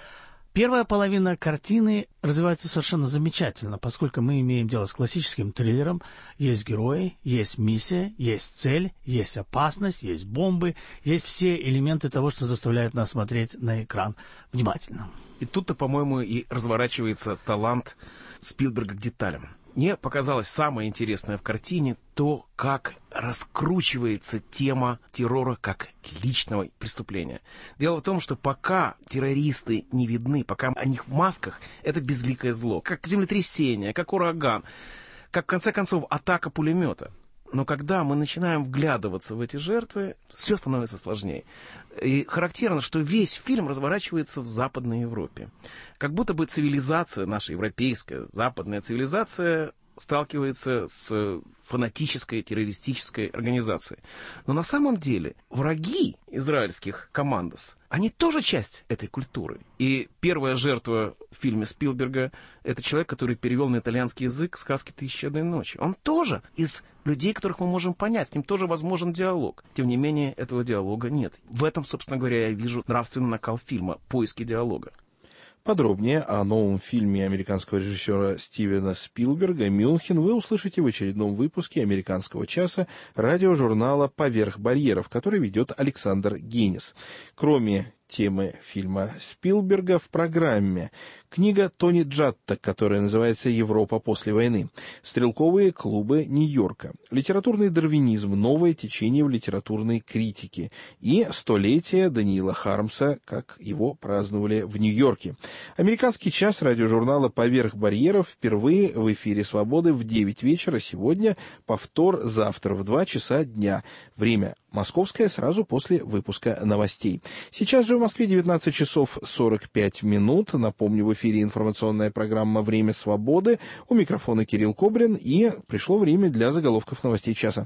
Первая половина картины развивается совершенно замечательно, поскольку мы имеем дело с классическим триллером. Есть герои, есть миссия, есть цель, есть опасность, есть бомбы, есть все элементы того, что заставляет нас смотреть на экран внимательно. И тут-то, по-моему, и разворачивается талант Спилберга к деталям. Мне показалось самое интересное в картине то, как раскручивается тема террора как личного преступления. Дело в том, что пока террористы не видны, пока они в масках, это безликое зло, как землетрясение, как ураган, как, в конце концов, атака пулемета. Но когда мы начинаем вглядываться в эти жертвы, все становится сложнее. И характерно, что весь фильм разворачивается в Западной Европе. Как будто бы цивилизация, наша европейская, западная цивилизация, сталкивается с фанатической террористической организацией. Но на самом деле враги израильских командос, они тоже часть этой культуры. И первая жертва в фильме Спилберга — это человек, который перевел на итальянский язык сказки «Тысяча и одной ночи». Он тоже из людей, которых мы можем понять, с ним тоже возможен диалог. Тем не менее, этого диалога нет. В этом, собственно говоря, я вижу нравственный накал фильма, поиски диалога. Подробнее о новом фильме американского режиссера Стивена Спилберга «Мюнхен» вы услышите в очередном выпуске «Американского часа» радиожурнала «Поверх барьеров», который ведет Александр Генис. Кроме темы фильма Спилберга в программе книга Тони Джатта, которая называется «Европа после войны», стрелковые клубы Нью-Йорка, литературный дарвинизм, новое течение в литературной критике и столетие Даниила Хармса, как его праздновали в Нью-Йорке. Американский час радиожурнала «Поверх барьеров» впервые в эфире «Свободы» в девять вечера сегодня, повтор завтра в два часа дня. Время московское сразу после выпуска новостей. Сейчас же в Москве девятнадцать часов сорок пять минут. Напомню, в эфире информационная программа «Время свободы». У микрофона Кирилл Кобрин, и пришло время для заголовков новостей часа.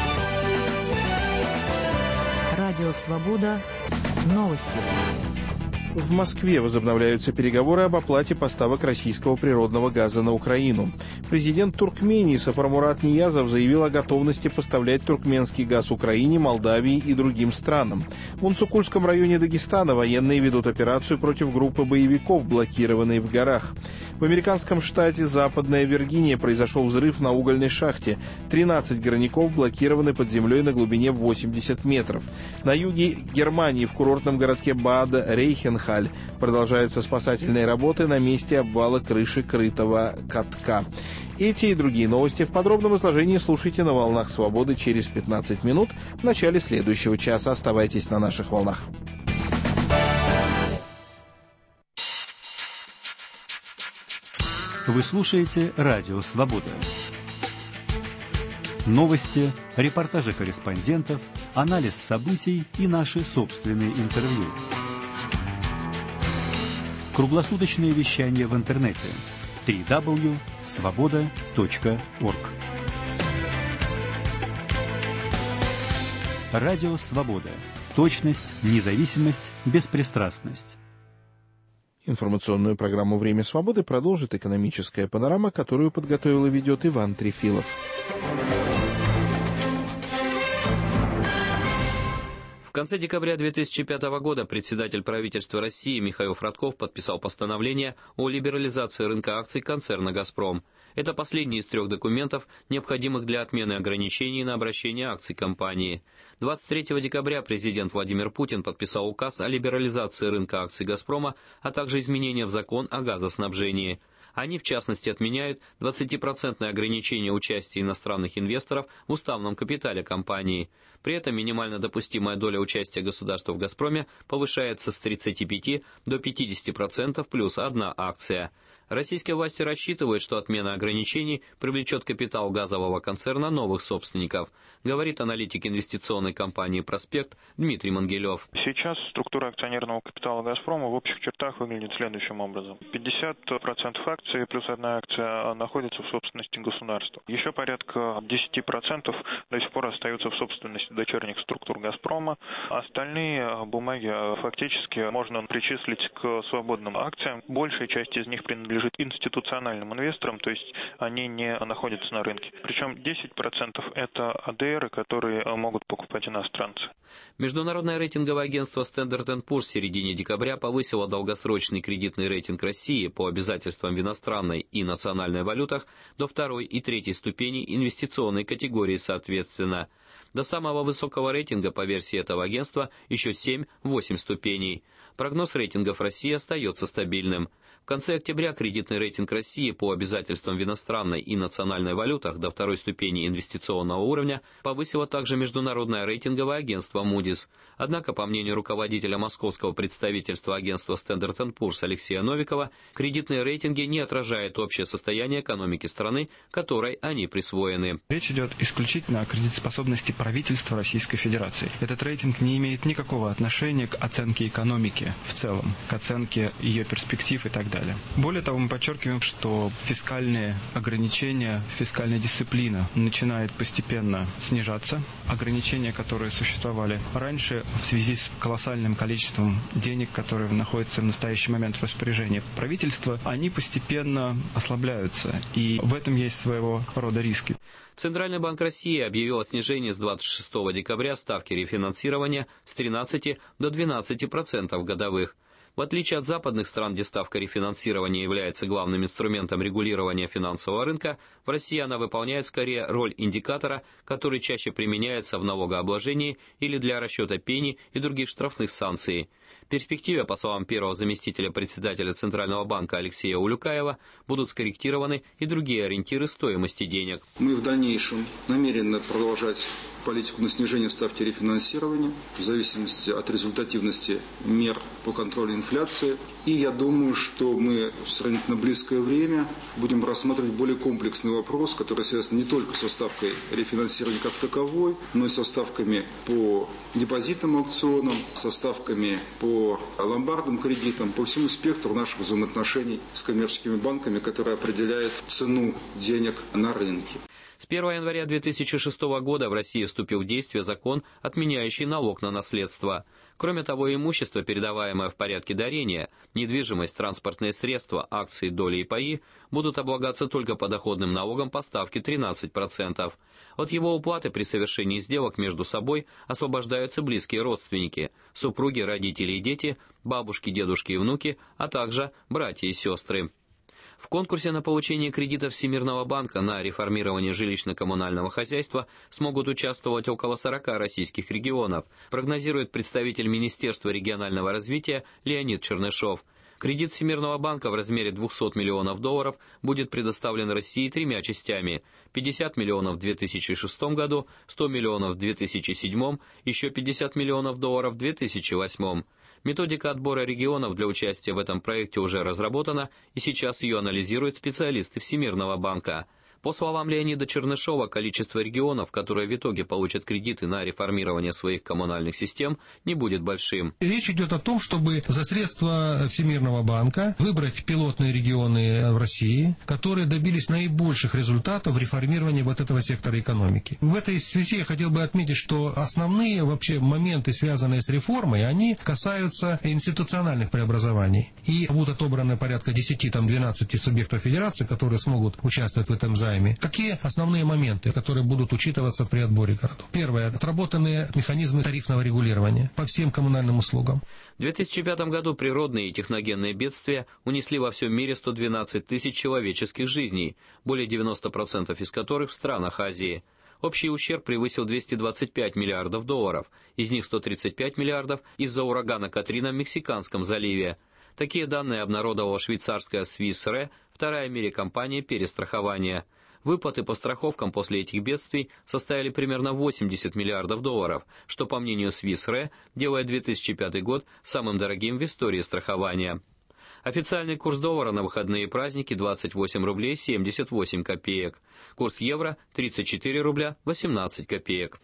Радио «Свобода». Новости. В Москве возобновляются переговоры об оплате поставок российского природного газа на Украину. Президент Туркмении Сапармурат Ниязов заявил о готовности поставлять туркменский газ Украине, Молдавии и другим странам. В Унцукульском районе Дагестана военные ведут операцию против группы боевиков, блокированной в горах. В американском штате Западная Виргиния произошел взрыв на угольной шахте. тринадцать горняков блокированы под землей на глубине восемьдесят метров. На юге Германии в курортном городке Бад-Рейхенхаль продолжаются спасательные работы на месте обвала крыши крытого катка. Эти и другие новости в подробном изложении слушайте на «Волнах Свободы» через пятнадцать минут в начале следующего часа. Оставайтесь на наших волнах. Вы слушаете «Радио Свобода». Новости, репортажи корреспондентов, анализ событий и наши собственные интервью. Круглосуточное вещание в интернете дабл ю дабл ю дабл ю точка свобода точка орг. Радио «Свобода». Точность, независимость, беспристрастность. Информационную программу «Время свободы» продолжит экономическая панорама, которую подготовил и ведет Иван Трефилов. В конце декабря две тысячи пятого года председатель правительства России Михаил Фродков подписал постановление о либерализации рынка акций концерна «Газпром». Это последний из трех документов, необходимых для отмены ограничений на обращение акций компании. двадцать третьего декабря президент Владимир Путин подписал указ о либерализации рынка акций «Газпрома», а также изменения в закон о газоснабжении. Они, в частности, отменяют двадцатипроцентное ограничение участия иностранных инвесторов в уставном капитале компании. При этом минимально допустимая доля участия государства в «Газпроме» повышается с тридцати пяти до пятидесяти процентов плюс одна акция. Российские власти рассчитывают, что отмена ограничений привлечет капитал газового концерна новых собственников, говорит аналитик инвестиционной компании «Проспект» Дмитрий Мангелев. Сейчас структура акционерного капитала «Газпрома» в общих чертах выглядит следующим образом. пятьдесят процентов акций плюс одна акция находится в собственности государства. Еще порядка десять процентов до сих пор остаются в собственности дочерних структур «Газпрома». Остальные бумаги фактически можно причислить к свободным акциям. Большая часть из них принадлежит принадлежит институциональным инвесторам, то есть они не находятся на рынке. Причем десять процентов это АДРы, которые могут покупать иностранцы. Международное рейтинговое агентство Standard энд Poor's в середине декабря повысило долгосрочный кредитный рейтинг России по обязательствам в иностранной и национальной валютах до второй и третьей ступени инвестиционной категории соответственно. До самого высокого рейтинга по версии этого агентства еще семь-восемь ступеней. Прогноз рейтингов России остается стабильным. В конце октября кредитный рейтинг России по обязательствам в иностранной и национальной валютах до второй ступени инвестиционного уровня повысило также международное рейтинговое агентство Moody's. Однако, по мнению руководителя московского представительства агентства Standard энд Poor's Алексея Новикова, кредитные рейтинги не отражают общее состояние экономики страны, которой они присвоены. Речь идет исключительно о кредитоспособности правительства Российской Федерации. Этот рейтинг не имеет никакого отношения к оценке экономики в целом, к оценке ее перспектив и так далее. Более того, мы подчеркиваем, что фискальные ограничения, фискальная дисциплина начинает постепенно снижаться. Ограничения, которые существовали раньше в связи с колоссальным количеством денег, которые находятся в настоящий момент в распоряжении правительства, они постепенно ослабляются. И в этом есть своего рода риски. Центральный банк России объявил о снижении с двадцать шестого декабря ставки рефинансирования с тринадцати до двенадцати процентов годовых. В отличие от западных стран, где ставка рефинансирования является главным инструментом регулирования финансового рынка, в России она выполняет скорее роль индикатора, который чаще применяется в налогообложении или для расчета пени и других штрафных санкций. В перспективе, по словам первого заместителя председателя Центрального банка Алексея Улюкаева, будут скорректированы и другие ориентиры стоимости денег. Мы в дальнейшем намерены продолжать политику на снижение ставки рефинансирования в зависимости от результативности мер по контролю инфляции. И я думаю, что мы в сравнительно близкое время будем рассматривать более комплексный вопрос, который связан не только со ставкой рефинансирования как таковой, но и со ставками по депозитным аукционам, со ставками по ломбардным кредитам, по всему спектру наших взаимоотношений с коммерческими банками, которые определяют цену денег на рынке. С первого января две тысячи шестого года в России вступил в действие закон, отменяющий налог на наследство. Кроме того, имущество, передаваемое в порядке дарения, недвижимость, транспортные средства, акции, доли и паи, будут облагаться только подоходным налогом по ставке тринадцать процентов. От его уплаты при совершении сделок между собой освобождаются близкие родственники, супруги, родители и дети, бабушки, дедушки и внуки, а также братья и сестры. В конкурсе на получение кредита Всемирного банка на реформирование жилищно-коммунального хозяйства смогут участвовать около сорока российских регионов, прогнозирует представитель Министерства регионального развития Леонид Чернышов. Кредит Всемирного банка в размере двухсот миллионов долларов будет предоставлен России тремя частями: пятьдесят миллионов в две тысячи шестом году, сто миллионов в две тысячи седьмом, еще пятьдесят миллионов долларов в две тысячи восьмом. Методика отбора регионов для участия в этом проекте уже разработана, и сейчас ее анализируют специалисты Всемирного банка. По словам Леонида Чернышова, количество регионов, которые в итоге получат кредиты на реформирование своих коммунальных систем, не будет большим. Речь идет о том, чтобы за средства Всемирного банка выбрать пилотные регионы в России, которые добились наибольших результатов в реформировании вот этого сектора экономики. В этой связи я хотел бы отметить, что основные вообще моменты, связанные с реформой, они касаются институциональных преобразований. И будут отобраны порядка десяти-двенадцати субъектов федерации, которые смогут участвовать в этом займе. Какие основные моменты, которые будут учитываться при отборе городов? Первое. Отработанные механизмы тарифного регулирования по всем коммунальным услугам. В две тысячи пятом году природные и техногенные бедствия унесли во всем мире сто двенадцать тысяч человеческих жизней, более девяноста процентов из которых в странах Азии. Общий ущерб превысил двести двадцать пять миллиардов долларов, из них сто тридцать пять миллиардов из-за урагана Катрина в Мексиканском заливе. Такие данные обнародовала швейцарская Swiss Re, вторая в мире компания перестрахования. Выплаты по страховкам после этих бедствий составили примерно восемьдесят миллиардов долларов, что, по мнению Swiss Re, делает две тысячи пятый год самым дорогим в истории страхования. Официальный курс доллара на выходные праздники двадцать восемь рублей семьдесят восемь копеек. Курс евро тридцать четыре рубля восемнадцать копеек.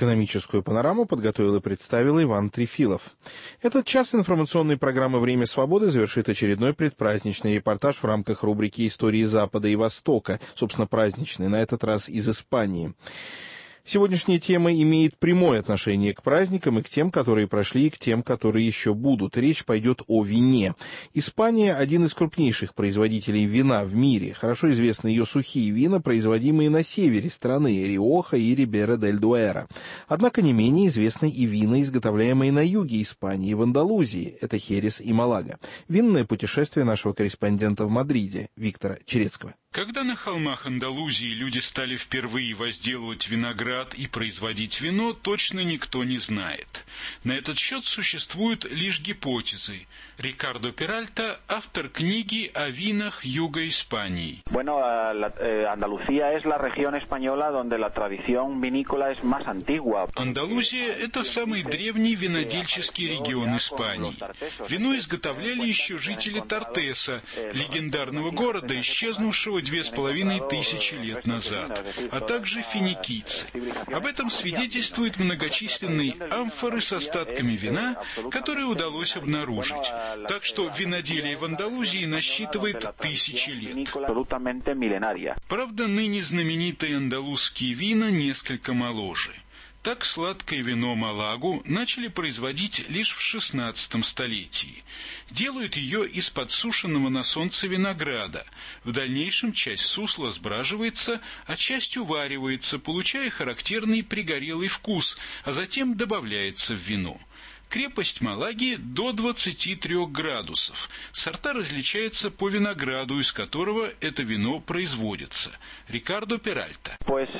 Экономическую панораму подготовил и представил Иван Трефилов. Этот час информационной программы «Время свободы» завершит очередной предпраздничный репортаж в рамках рубрики «Истории Запада и Востока», собственно, праздничный, на этот раз из Испании. Сегодняшняя тема имеет прямое отношение к праздникам и к тем, которые прошли, и к тем, которые еще будут. Речь пойдет о вине. Испания – один из крупнейших производителей вина в мире. Хорошо известны ее сухие вина, производимые на севере страны – Риоха и Рибера-дель-Дуэра. Однако не менее известны и вина, изготовляемые на юге Испании, в Андалузии – это Херес и Малага. Винное путешествие нашего корреспондента в Мадриде Виктора Черецкого. Когда на холмах Андалузии люди стали впервые возделывать виноград и производить вино, точно никто не знает. На этот счет существуют лишь гипотезы. Рикардо Перальта – автор книги о винах юга Испании. Bueno, Andalucía es la región española donde la tradición vinícola es más antigua. Андалузия – это самый древний винодельческий регион Испании. Вино изготовляли еще жители Тортеса, легендарного города, исчезнувшего две с половиной тысячи лет назад, а также финикийцы. Об этом свидетельствуют многочисленные амфоры с остатками вина, которые удалось обнаружить. Так что виноделие в Андалузии насчитывает тысячи лет. Правда, ныне знаменитые андалузские вина несколько моложе. Так сладкое вино Малагу начали производить лишь в шестнадцатом столетии. Делают ее из подсушенного на солнце винограда. В дальнейшем часть сусла сбраживается, а часть уваривается, получая характерный пригорелый вкус, а затем добавляется в вино. Крепость Малаги до двадцати трёх градусов. Сорта различаются по винограду, из которого это вино производится. Рикардо Перальта.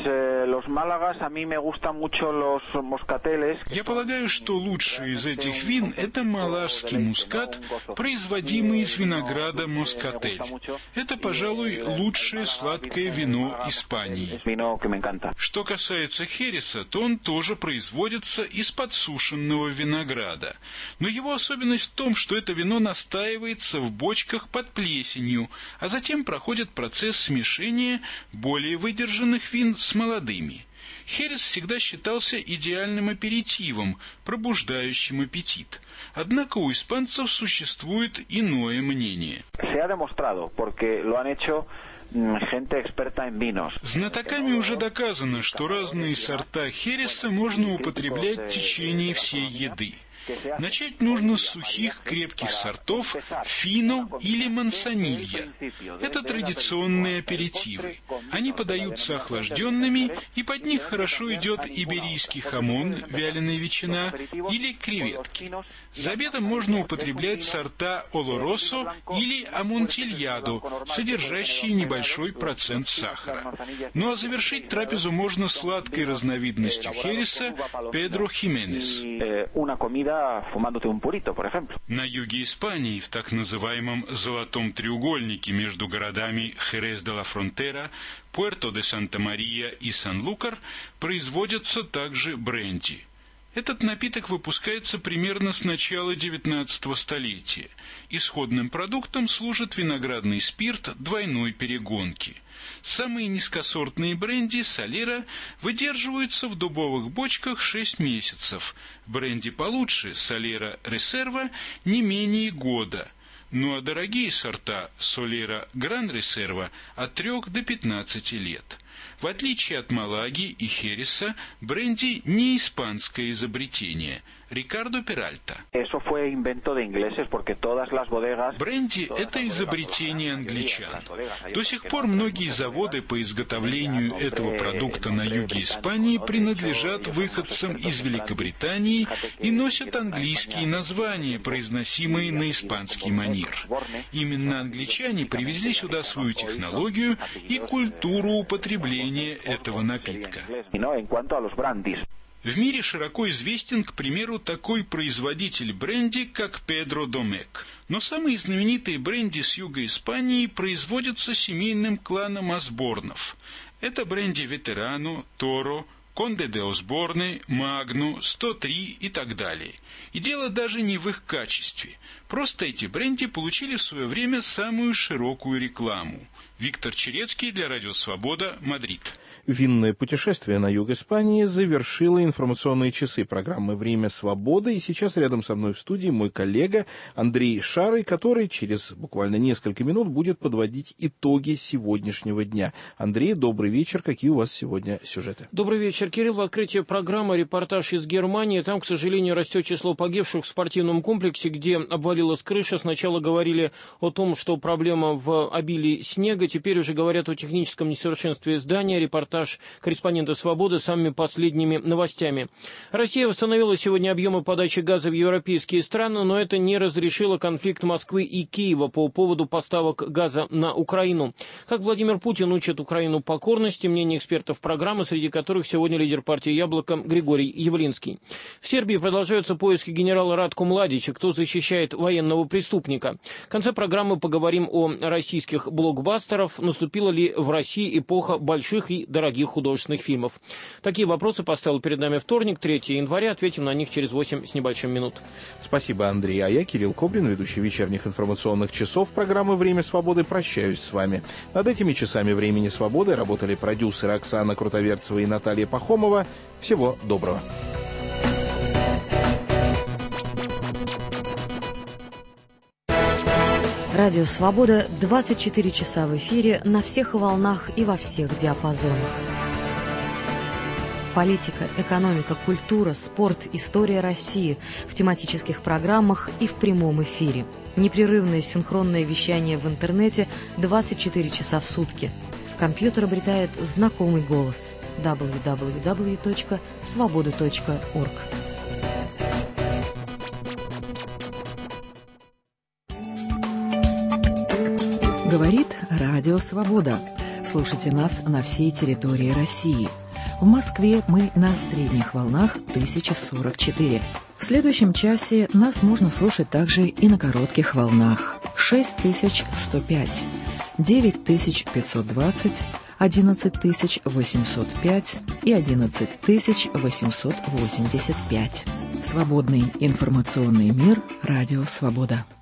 Я полагаю, что лучший из этих вин – это малажский мускат, производимый из винограда москатель. Это, пожалуй, лучшее сладкое вино Испании. Что касается хереса, то он тоже производится из подсушенного винограда. Но его особенность в том, что это вино настаивается в бочках под плесенью, а затем проходит процесс смешения более выдержанных вин с молодыми. Херес всегда считался идеальным аперитивом, пробуждающим аппетит. Однако у испанцев существует иное мнение. Знатоками уже доказано, что разные сорта хереса можно употреблять в течение всей еды. Начать нужно с сухих крепких сортов фино или мансанилья. Это традиционные аперитивы. Они подаются охлажденными, и под них хорошо идет иберийский хамон, вяленая ветчина, или креветки. За обедом можно употреблять сорта олоросо или амонтильядо, содержащие небольшой процент сахара. Ну а завершить трапезу можно сладкой разновидностью хереса Педро Хименес. На юге Испании, в так называемом «золотом треугольнике» между городами Херес-де-ла-Фронтера, Пуэрто-де-Санта-Мария и Сан-Лукар, производятся также бренди. Этот напиток выпускается примерно с начала девятнадцатого столетия. Исходным продуктом служит виноградный спирт двойной перегонки. Самые низкосортные бренди Солера выдерживаются в дубовых бочках шесть месяцев. Бренди получше Солера Резерва не менее года. Ну а дорогие сорта Солера Гран Резерва от трех до пятнадцати лет. В отличие от Малаги и Хереса, бренди не испанское изобретение. Рикардо Перальта. Бренди – это изобретение англичан. До сих пор многие заводы по изготовлению этого продукта на юге Испании принадлежат выходцам из Великобритании и носят английские названия, произносимые на испанский манер. Именно англичане привезли сюда свою технологию и культуру употребления этого напитка. В мире широко известен, к примеру, такой производитель бренди, как Педро Домек. Но самые знаменитые бренди с юга Испании производятся семейным кланом Осборнов. Это бренди Ветерано, Торо, Конде де Осборне, Магну, сто три и так далее. И дело даже не в их качестве. Просто эти бренди получили в свое время самую широкую рекламу. Виктор Черецкий для Радио Свобода, Мадрид. Винное путешествие на юг Испании завершило информационные часы программы «Время свободы». И сейчас рядом со мной в студии мой коллега Андрей Шарый, который через буквально несколько минут будет подводить итоги сегодняшнего дня. Андрей, добрый вечер. Какие у вас сегодня сюжеты? Добрый вечер, Кирилл. В открытии программы репортаж из Германии. Там, к сожалению, растет число погибших в спортивном комплексе, где обвалилась крыша. Сначала говорили о том, что проблема в обилии снега. Теперь уже говорят о техническом несовершенстве здания. Репортаж корреспондента «Свободы» с самыми последними новостями. Россия восстановила сегодня объемы подачи газа в европейские страны, но это не разрешило конфликт Москвы и Киева по поводу поставок газа на Украину. Как Владимир Путин учит Украину покорности, мнение экспертов программы, среди которых сегодня лидер партии «Яблоко» Григорий Явлинский. В Сербии продолжаются поиски генерала Радко Младича, кто защищает военного преступника. В конце программы поговорим о российских блокбастерах. Наступила ли в России эпоха больших и дорогих художественных фильмов? Такие вопросы поставил перед нами вторник, третьего января. Ответим на них через восемь с небольшим минут. Спасибо, Андрей. А я, Кирилл Кобрин, ведущий вечерних информационных часов программы «Время свободы», прощаюсь с вами. Над этими часами «Времени свободы» работали продюсеры Оксана Крутоверцева и Наталья Пахомова. Всего доброго. Радио «Свобода» двадцать четыре часа в эфире на всех волнах и во всех диапазонах. Политика, экономика, культура, спорт, история России в тематических программах и в прямом эфире. Непрерывное синхронное вещание в интернете двадцать четыре часа в сутки. Компьютер обретает знакомый голос дабл ю дабл ю дабл ю точка свобода точка орг. Говорит Радио Свобода. Слушайте нас на всей территории России. В Москве мы на средних волнах тысяча сорок четыре. В следующем часе нас можно слушать также и на коротких волнах шесть тысяч сто пять, девять тысяч пятьсот двадцать, одиннадцать тысяч восемьсот пять и одиннадцать тысяч восемьсот восемьдесят пять. Свободный информационный мир. Радио Свобода.